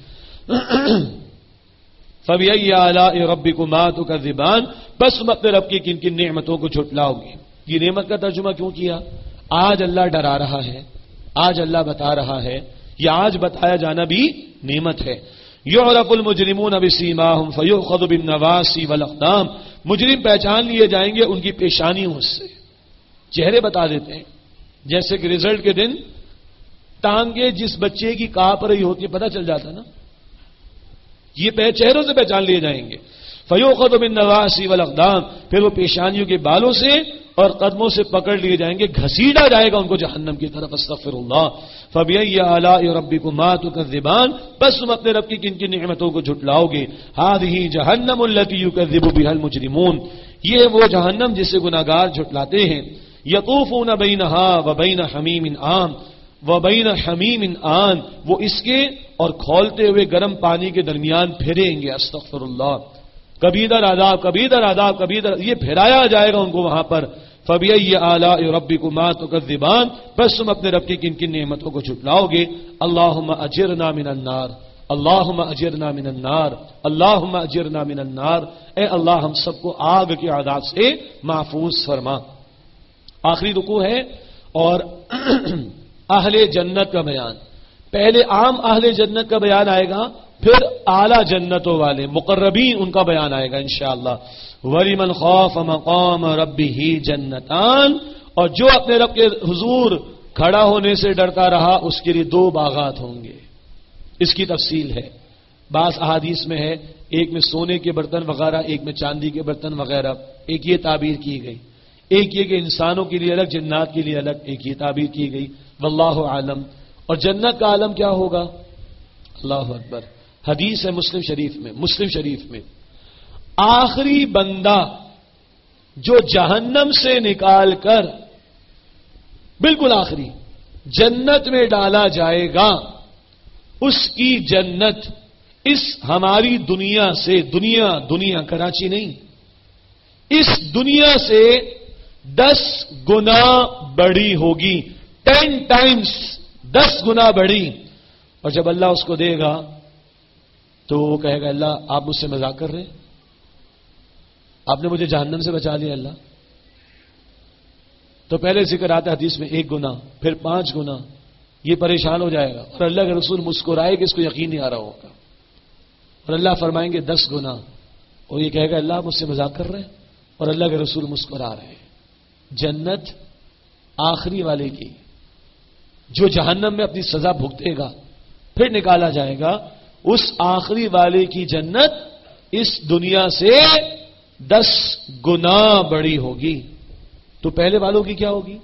فَبِأَيِّ آلَاءِ رَبِّكُمَا تُكَذِّبَانِ بس تم اپنے رب کی کن کن نعمتوں کو جھٹلاؤ گے. یہ نعمت کا ترجمہ کیوں کیا؟ آج اللہ ڈرا رہا ہے، آج اللہ بتا رہا ہے. یہ آج بتایا جانا بھی نعمت ہے. يُعْرَفُ الْمُجْرِمُونَ بِسِيمَاهُمْ فَيُؤْخَذُ بِالنَّوَاصِي وَالْأَقْدَامِ مجرم پہچان لیے جائیں گے ان کی پیشانیوں سے. چہرے بتا دیتے ہیں. جیسے کہ رزلٹ کے دن ٹانگیں جس بچے کی کانپ رہی ہوتی ہے پتہ چل جاتا نا، یہ چہروں سے پہچان لیے جائیں گے. فَيُؤْخَذُ بِالنَّوَاصِي وَالْأَقْدَامِ پھر وہ پیشانیوں کے بالوں سے اور قدموں سے پکڑ لیے جائیں گے، گھسیٹا جائے گا ان کو جہنم کی طرف. استغفر اللہ. فَبِأَيِّ آلَاءِ رَبِّكُمَا تُكَذِّبَانِ بس تم اپنے رب کی کن کن نعمتوں کو جھٹلاؤ گے. هَذِهِ جَهَنَّمُ الَّتِي يُكَذِّبُ بِهَا الْمُجْرِمُونَ یہ وہ جہنم جسے گناہگار جھٹلاتے ہیں. يَطُوفُونَ بَيْنَهَا وَبَيْنَ حَمِيمٍ آن وَبَيْنَ حَمِيمٍ آن وہ اس کے اور کھولتے ہوئے گرم پانی کے درمیان پھریں گے. استغفر اللہ. کبھی ادھر عذاب کبھی ادھر عذاب کبھی ادھر، یہ پھیرایا جائے گا ان کو وہاں پر. فَبِأَيِّ آلَاءِ رَبِّكُمَا تُكَذِّبَانِ بس تم اپنے رب کی کن کن نعمتوں کو جھٹلاؤ گے. اللہم اجرنا من النار اللہم اجرنا من النار اللہم اجرنا من النار اے اللہ ہم سب کو آگ کے عذاب سے محفوظ فرما. آخری رکوع ہے اور اہل جنت کا بیان. پہلے عام اہل جنت کا بیان آئے گا، پھر اعلیٰ جنتوں والے مقربین ان کا بیان آئے گا انشاءاللہ. وَلِمَنْ خَافَ مَقَامَ رَبِّهِ جَنَّتَانِ اور جو اپنے رب کے حضور کھڑا ہونے سے ڈرتا رہا اس کے لیے دو باغات ہوں گے. اس کی تفصیل ہے، بعض احادیث میں ہے ایک میں سونے کے برتن وغیرہ، ایک میں چاندی کے برتن وغیرہ. ایک یہ تعبیر کی گئی، ایک یہ کہ انسانوں کے لیے الگ جنات کے لیے الگ، ایک یہ تعبیر کی گئی. واللہ عالم. اور جنت کا عالم کیا ہوگا؟ اللہ اکبر. حدیث ہے مسلم شریف میں مسلم شریف میں آخری بندہ جو جہنم سے نکال کر بالکل آخری جنت میں ڈالا جائے گا اس کی جنت اس ہماری دنیا سے دنیا دنیا کراچی نہیں اس دنیا سے دس گنا بڑی ہوگی. ٹین ٹائمز دس گنا بڑی. اور جب اللہ اس کو دے گا تو وہ کہے گا اللہ آپ مجھ سے مذاق کر رہے ہیں؟ آپ نے مجھے جہنم سے بچا لیا اللہ. تو پہلے ذکر آتا ہے حدیث میں ایک گنا، پھر پانچ گنا، یہ پریشان ہو جائے گا اور اللہ کے رسول مسکرائے کہ اس کو یقین نہیں آ رہا ہوگا. اور اللہ فرمائیں گے دس گنا، اور یہ کہے گا اللہ مجھ سے مذاق کر رہے ہیں، اور اللہ کے رسول مسکرا رہے ہیں. جنت آخری والے کی، جو جہنم میں اپنی سزا بھگتے گا پھر نکالا جائے گا، اس آخری والے کی جنت اس دنیا سے دس گنا بڑی ہوگی. تو پہلے والوں کی کیا ہوگی؟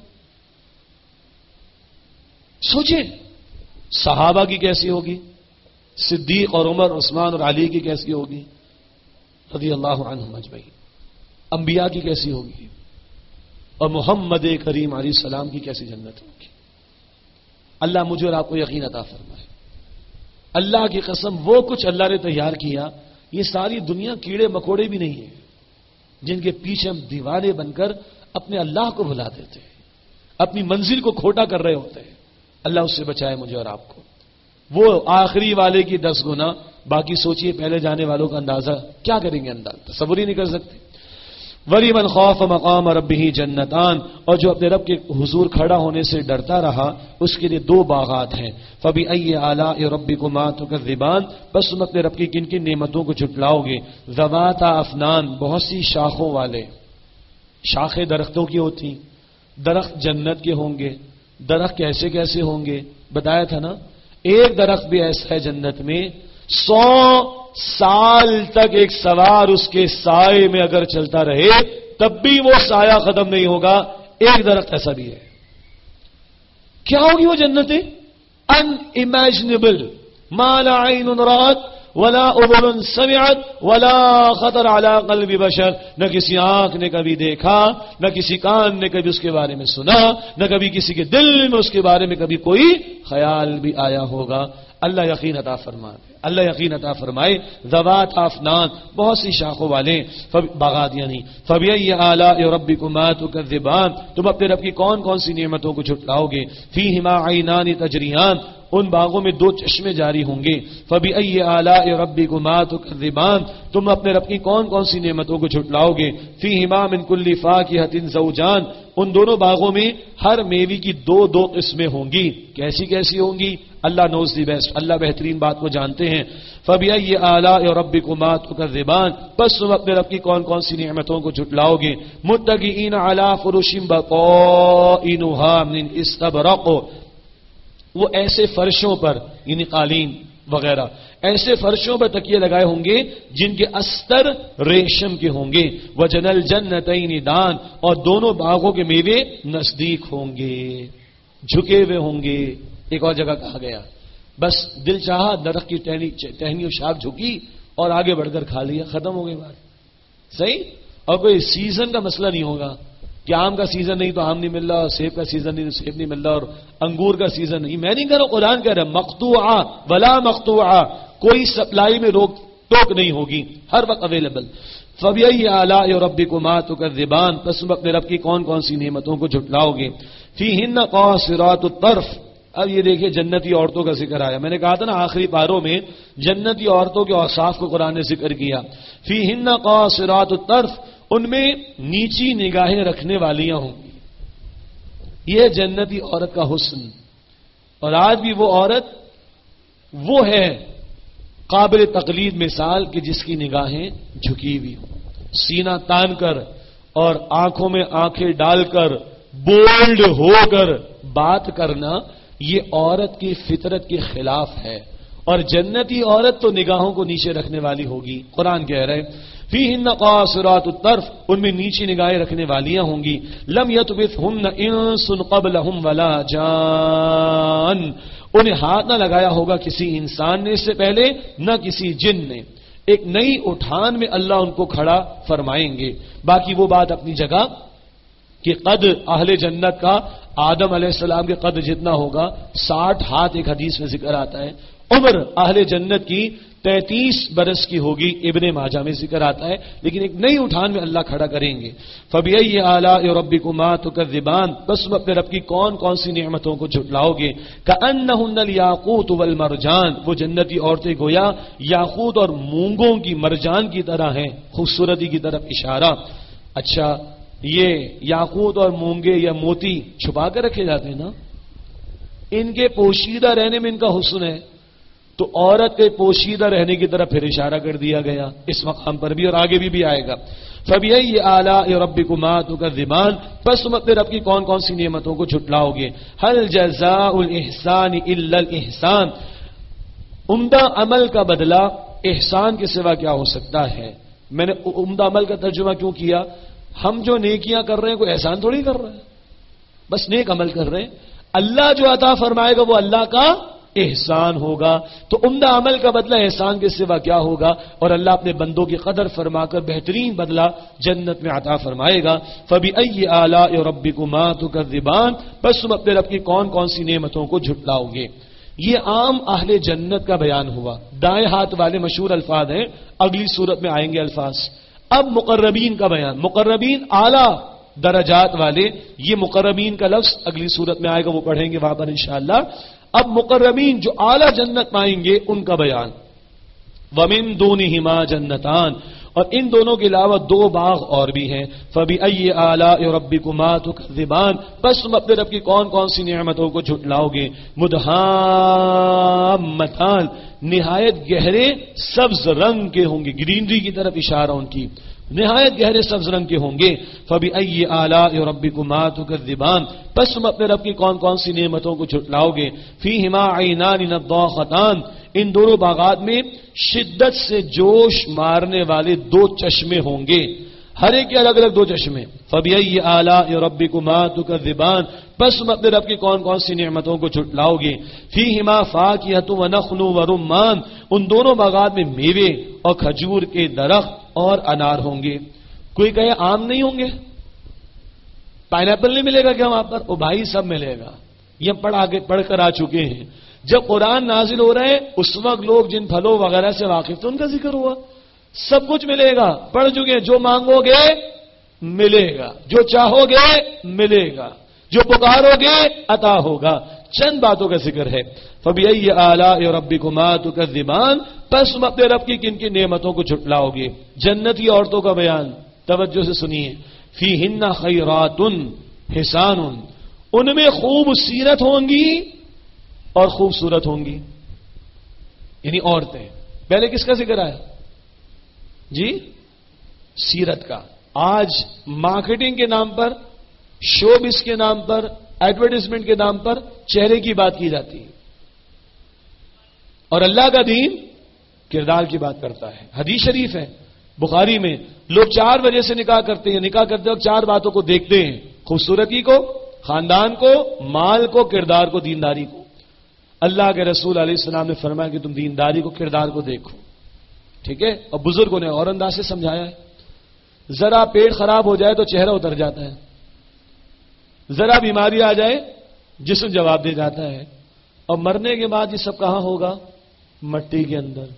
سوچیں صحابہ کی کیسی ہوگی، صدیق اور عمر عثمان اور علی کی کیسی ہوگی رضی اللہ عنہم اجمعین، انبیاء کی کیسی ہوگی، اور محمد کریم علیہ السلام کی کیسی جنت ہوگی. اللہ مجھے اور آپ کو یقین عطا فرمائے. اللہ کی قسم وہ کچھ اللہ نے تیار کیا، یہ ساری دنیا کیڑے مکوڑے بھی نہیں ہیں جن کے پیچھے ہم دیوانے بن کر اپنے اللہ کو بھلا دیتے ہیں، اپنی منزل کو کھوٹا کر رہے ہوتے ہیں. اللہ اس سے بچائے مجھے اور آپ کو. وہ آخری والے کی دس گنا، باقی سوچئے پہلے جانے والوں کا اندازہ کیا کریں گے، اندازہ تصور ہی نہیں کر سکتے. وَلِمَنْ خَافَ مَقَامَ رَبِّهِ جَنَّتَانِ، اور جو اپنے رب کے حضور کھڑا ہونے سے ڈرتا رہا اس کے لیے دو باغات ہیں. فَبِأَيِّ آلَاءِ رَبِّكُمَا تُكَذِّبَانِ، بس تم اپنے رب کی کن کن نعمتوں کو جھٹلاؤ گے. ذَوَاتَا أَفْنَانٍ، بہت سی شاخوں والے. شاخیں درختوں کی ہوتی، درخت جنت کے ہوں گے. درخت کیسے کیسے ہوں گے بتایا تھا نا. ایک درخت بھی ایسا ہے جنت میں سو سال تک ایک سوار اس کے سائے میں اگر چلتا رہے تب بھی وہ سایہ ختم نہیں ہوگا. ایک درخت ایسا بھی ہے. کیا ہوگی وہ جنتیں؟ ان امیجنیبل، ما لا عین رات ولا اذن سمعت ولا خطر علی قلب بشر. نہ کسی آنکھ نے کبھی دیکھا، نہ کسی کان نے کبھی اس کے بارے میں سنا، نہ کبھی کسی کے دل میں اس کے بارے میں کبھی کوئی خیال بھی آیا ہوگا. اللہ یقین عطا فرمائے، اللہ یقین عطا فرمائے. ذوات افنان، بہت سی شاخوں والے باغات. یعنی فبأي آلاء ربكما تكذبان، تم اپنے رب کی کون کون سی نعمتوں کو جھٹلاؤ گے. فیہما عینان تجریان، ان باغوں میں دو چشمے جاری ہوں گے. فبأي آلاء ربكما تكذبان، تم اپنے رب کی کون کون سی نعمتوں کو جھٹلاؤ گے. فیہما من کل فاکہۃ زوجان، ان دونوں باغوں میں ہر میوے کی دو دو قسمیں ہوں گی. کیسی کیسی ہوں گی؟ اللہ نوز دی بیسٹ، اللہ بہترین بات کو جانتے ہیں. فبأي آلاء ربكما تكذبان، بس تم اپنے رب کی کون کون سی نعمتوں کو جھٹلاؤ گے. متکئین علی فرش بطائنها من استبرق، وہ ایسے فرشوں پر یعنی قالین وغیرہ، ایسے فرشوں پر تکیے لگائے ہوں گے جن کے استر ریشم کے ہوں گے. وجنى الجنتین دان، اور دونوں باغوں کے میوے نزدیک ہوں گے، جھکے ہوئے ہوں گے. ایک اور جگہ کہا گیا بس دل چاہا درخت کی ٹہنی ٹہنی و شاخ جھکی اور آگے بڑھ کر کھا لیا، ختم ہو گئی بات. صحیح. اور کوئی سیزن کا مسئلہ نہیں ہوگا کہ آم کا سیزن نہیں تو آم نہیں مل رہا، اور سیب کا سیزن نہیں تو سیب نہیں مل رہا، اور انگور کا سیزن نہیں. میں نہیں کہہ رہا، قرآن کہہ رہا مقطوعہ ولا مقطوعہ، کوئی سپلائی میں روک ٹوک نہیں ہوگی، ہر وقت اویلیبل. فبأي آلاء ربكما تكذبان، پس تم اپنے رب کی کون کون سی نعمتوں کو جھٹلاؤ گے. فیہن قاصرات الطرف، اب یہ دیکھیں جنتی عورتوں کا ذکر آیا. میں نے کہا تھا نا آخری پاروں میں جنتی عورتوں کے اوصاف کو قرآن نے ذکر کیا. فیہن قاصرات الطرف، ان میں نیچی نگاہیں رکھنے والیاں ہوں گی. یہ جنتی عورت کا حسن. اور آج بھی وہ عورت وہ ہے قابل تقلید مثال کہ جس کی نگاہیں جھکی ہوئی ہوں، سینہ تان کر اور آنکھوں میں آنکھیں ڈال کر بولڈ ہو کر بات کرنا، یہ عورت کی فطرت کے خلاف ہے. اور جنتی عورت تو نگاہوں کو نیچے رکھنے والی ہوگی. قرآن کہہ رہے فیہن قاصرات الطرف، ان میں نیچی نگاہیں رکھنے والیاں ہوں گی. لم یطمثہن انس قبلہم ولا جان، انہیں ہاتھ نہ لگایا ہوگا کسی انسان نے اس سے پہلے، نہ کسی جن نے. ایک نئی اٹھان میں اللہ ان کو کھڑا فرمائیں گے. باقی وہ بات اپنی جگہ کہ قد اہل جنت کا آدم علیہ السلام کے قد جتنا ہوگا، ساٹھ ہاتھ ایک حدیث میں ذکر آتا ہے. عمر اہل جنت کی تینتیس برس کی ہوگی، ابن ماجہ میں ذکر آتا ہے، لیکن ایک نئی اٹھان میں اللہ کھڑا کریں گے. فَبِأَيِّ آلَاءِ رَبِّكُمَا تُكَذِّبَانِ، بس تم اپنے رب کی کون کون سی نعمتوں کو جھٹلاؤ گے. كَأَنَّهُنَّ الْيَاقُوتُ وَالْمَرْجَانُ، وہ جنتی عورتیں گویا یاقوت اور مونگوں کی، مرجان کی طرح ہیں، خوبصورتی کی طرف اشارہ. اچھا، یہ یاقوت اور مونگے یا موتی چھپا کر رکھے جاتے ہیں نا، ان کے پوشیدہ رہنے میں ان کا حسن ہے، تو عورت کے پوشیدہ رہنے کی طرف پھر اشارہ کر دیا گیا اس مقام پر بھی، اور آگے بھی بھی آئے گا. فَبِأَيِّ آلَاءِ رَبِّكُمَا تُكَذِّبَانِ، بس تم اپنے رب کی کون کون سی نعمتوں کو جھٹلاؤ گے. هَلْ جَزَاءُ الْإِحْسَانِ إِلَّا الْإِحْسَانُ، عمدہ عمل کا بدلہ احسان کے سوا کیا ہو سکتا ہے. میں نے عمدہ عمل کا ترجمہ کیوں کیا؟ ہم جو نیکیاں کر رہے ہیں کوئی احسان تھوڑی کر رہے ہیں، بس نیک عمل کر رہے ہیں. اللہ جو عطا فرمائے گا وہ اللہ کا احسان ہوگا. تو عمدہ عمل کا بدلہ احسان کے سوا کیا ہوگا، اور اللہ اپنے بندوں کی قدر فرما کر بہترین بدلہ جنت میں عطا فرمائے گا. فَبِأَيِّ آلَاءِ رَبِّكُمَا تُكَذِّبَانِ، بس تم اپنے رب کی کون کون سی نعمتوں کو جھٹلاؤ گے. یہ عام اہل جنت کا بیان ہوا، دائیں ہاتھ والے مشہور الفاظ ہیں، اگلی صورت میں آئیں گے الفاظ. اب مقربین کا بیان، مقربین اعلیٰ درجات والے، یہ مقربین کا لفظ اگلی صورت میں آئے گا، وہ پڑھیں گے وہاں پر انشاءاللہ. اب مقربین جو اعلیٰ جنت پائیں گے ان کا بیان. وَمِن دُونِهِمَا جَنَّتَانِ، اور ان دونوں کے علاوہ دو باغ اور بھی ہیں. فَبِأَيِّ آلَاءِ رَبِّكُمَا تُكَذِّبَانِ، بس تم اپنے رب کی کون کون سی نعمتوں کو جھٹلاؤ گے. مُدْحَامَّتَانِ، نہایت گہرے سبز رنگ کے ہوں گے، گرینری کی طرف اشارہ ان کی، نہایت گہرے سبز رنگ کے ہوں گے. فَبِأَيِّ آلَاءِ رَبِّكُمَا تُكَذِّبَانِ، بس تم اپنے رب کی کون کون سی نعمتوں کو جھٹلاؤ گے. فِيهِمَا عَيْنَانِ نَضَّاخَتَانِ، ان دونوں باغات میں شدت سے جوش مارنے والے دو چشمے ہوں گے، ہر ایک کے الگ الگ دو چشمے. فَبِأَيِّ آلَاءِ رَبِّكُمَا تُكَذِّبَانِ، بس تم اپنے رب کی کون کون سی نعمتوں کو جھٹلاؤ گے. فِيهِمَا فَاكِهَةٌ وَنَخْلٌ وَرُمَّانٌ، ان دونوں باغات میں میوے اور کھجور کے درخت اور انار ہوں گے. کوئی کہے آم نہیں ہوں گے، پائن ایپل نہیں ملے گا کیا وہاں پر؟ وہ بھائی سب ملے گا. یہ پڑھ آگے پڑھ کر آ چکے ہیں. جب قرآن نازل ہو رہے ہیں اس وقت لوگ جن پھلوں وغیرہ سے واقف تھے ان کا ذکر ہوا. سب کچھ ملے گا، پڑھ چکے ہیں. جو مانگو گے ملے گا، جو چاہو گے ملے گا، جو پکارو گے عطا ہوگا. چند باتوں کا ذکر ہے. فَبِأَيِّ آلَاءِ رَبِّكُمَا تُكَذِّبَانِ، پس تم اپنے رب کی کن کی نعمتوں کو جھٹلاؤ گے. جنتی عورتوں کا بیان توجہ سے سنیے. فِيهِنَّ خَيْرَاتٌ حِسَانٌ، ان میں خوب سیرت ہوں گی اور خوبصورت ہوں گی، یعنی عورتیں. پہلے کس کا ذکر آیا جی؟ سیرت کا. آج مارکیٹنگ کے نام پر، شوبز کے نام پر، ایڈورٹائزمنٹ کے نام پر چہرے کی بات کی جاتی ہے، اور اللہ کا دین کردار کی بات کرتا ہے. حدیث شریف ہے بخاری میں، لوگ چار وجہ سے نکاح کرتے ہیں. نکاح کرتے وقت چار باتوں کو دیکھتے ہیں: خوبصورتی کو، خاندان کو، مال کو، کردار کو، دینداری کو. اللہ کے رسول علیہ السلام نے فرمایا کہ تم دینداری کو، کردار کو دیکھو. ٹھیک ہے؟ اور بزرگوں نے اور انداز سے سمجھایا ہے. ذرا پیٹ خراب ہو جائے تو چہرہ اتر جاتا ہے، ذرا بیماری آ جائے جسم جواب دے جاتا ہے، اور مرنے کے بعد یہ سب کہاں ہوگا؟ مٹی کے اندر.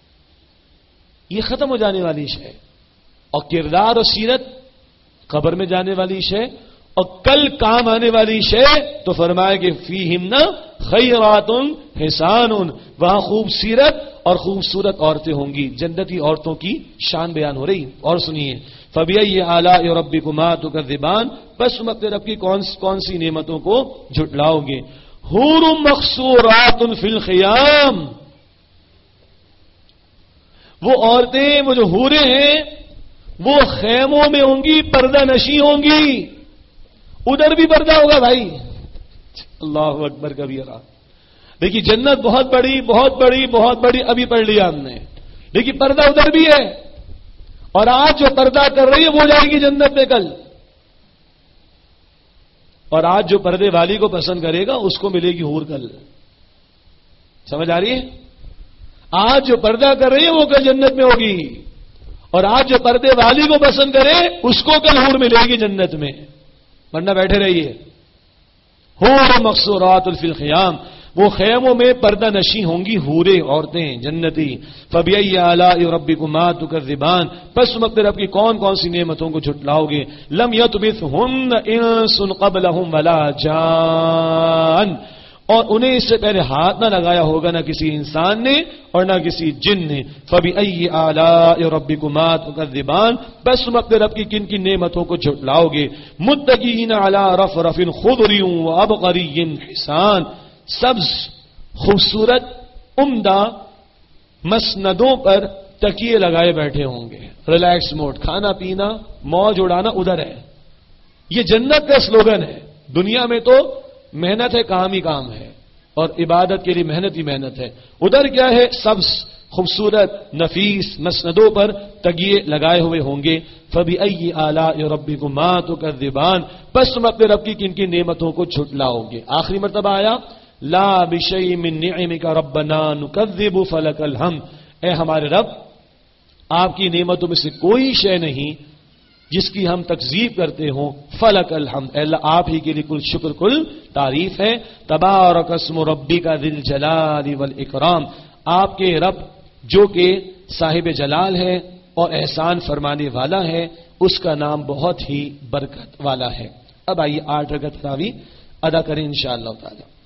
یہ ختم ہو جانے والی شے. اور کردار اور سیرت قبر میں جانے والی شے، اور کل کام آنے والی شے. تو فرمایا کہ فیہن خیرات حسان، وہاں خوب سیرت اور خوبصورت عورتیں ہوں گی. جنتی عورتوں کی شان بیان ہو رہی. اور سنیے. فَبِأَيِّ آلَاءِ رَبِّكُمَا تُكَذِّبَانِ، بس تم اپنے رب کی کون کون سی نعمتوں کو جھٹلاؤ گے. حور مقصورات فی الخیام، وہ عورتیں، وہ جو حوریں ہیں وہ خیموں میں ہوں گی، پردہ نشی ہوں گی. ادھر بھی پردہ ہوگا بھائی. اللہ اکبر کبیرہ. دیکھیے جنت بہت بڑی بہت بڑی بہت بڑی، ابھی پڑھ لیا ہم نے، لیکن پردہ ادھر بھی ہے. اور آج جو پردہ کر رہی ہے وہ جائے گی جنت میں کل. اور آج جو پردے والی کو پسند کرے گا اس کو ملے گی حور کل. سمجھ آ رہی ہے؟ آج جو پردہ کر رہی ہے وہ کل جنت میں ہوگی، اور آج جو پردے والی کو پسند کرے اس کو کل حور ملے گی جنت میں. ورنہ بیٹھے رہیے. حور مقصورات فی الخیام، وہ خیموں میں پردہ نشیں ہوں گی حوریں عورتیں جنتی. فبأي آلاء ربكما تكذبان، پس تم اپنے رب کی کون کون سی نعمتوں کو جھٹلاؤ گے. لم يطمثهن انس قبلهم ولا جان، اور انہیں اس سے پہلے ہاتھ نہ لگایا ہوگا نہ کسی انسان نے اور نہ کسی جن نے. فبأي آلاء ربكما تكذبان، بس تم اپنے رب کی کن کن نعمتوں کو جھٹلاؤ گے. متكئين على رفرف خضر وعبقري حسان، سبز خوبصورت عمدہ مسندوں پر تکیے لگائے بیٹھے ہوں گے. ریلیکس موڈ، کھانا پینا موج اڑانا ادھر ہے. یہ جنت کا سلوگن ہے. دنیا میں تو محنت ہے، کام ہی کام ہے، اور عبادت کے لیے محنت ہی محنت ہے. ادھر کیا ہے؟ سبز خوبصورت نفیس مسندوں پر تکیے لگائے ہوئے ہوں گے. فبأي آلاء ربكما تكذبان، پس تم اپنے رب کی کن کن نعمتوں کو جھٹلاؤ گے. آخری مرتبہ آیا لا بشيء من نعمك ربنا نكذب فلك الحمد، اے ہمارے رب آپ کی نعمتوں میں سے کوئی شے نہیں جس کی ہم تکذیب کرتے ہوں. فلک الحمد، اے اللہ آپ ہی کے لیے کل شکر کل تعریف ہے. تبارک اسم ربک ذی الجلال والاکرام، آپ کے رب جو کہ صاحب جلال ہے اور احسان فرمانے والا ہے، اس کا نام بہت ہی برکت والا ہے. اب آئیے آٹھ رکعت تراویح ادا کریں انشاءاللہ تعالی.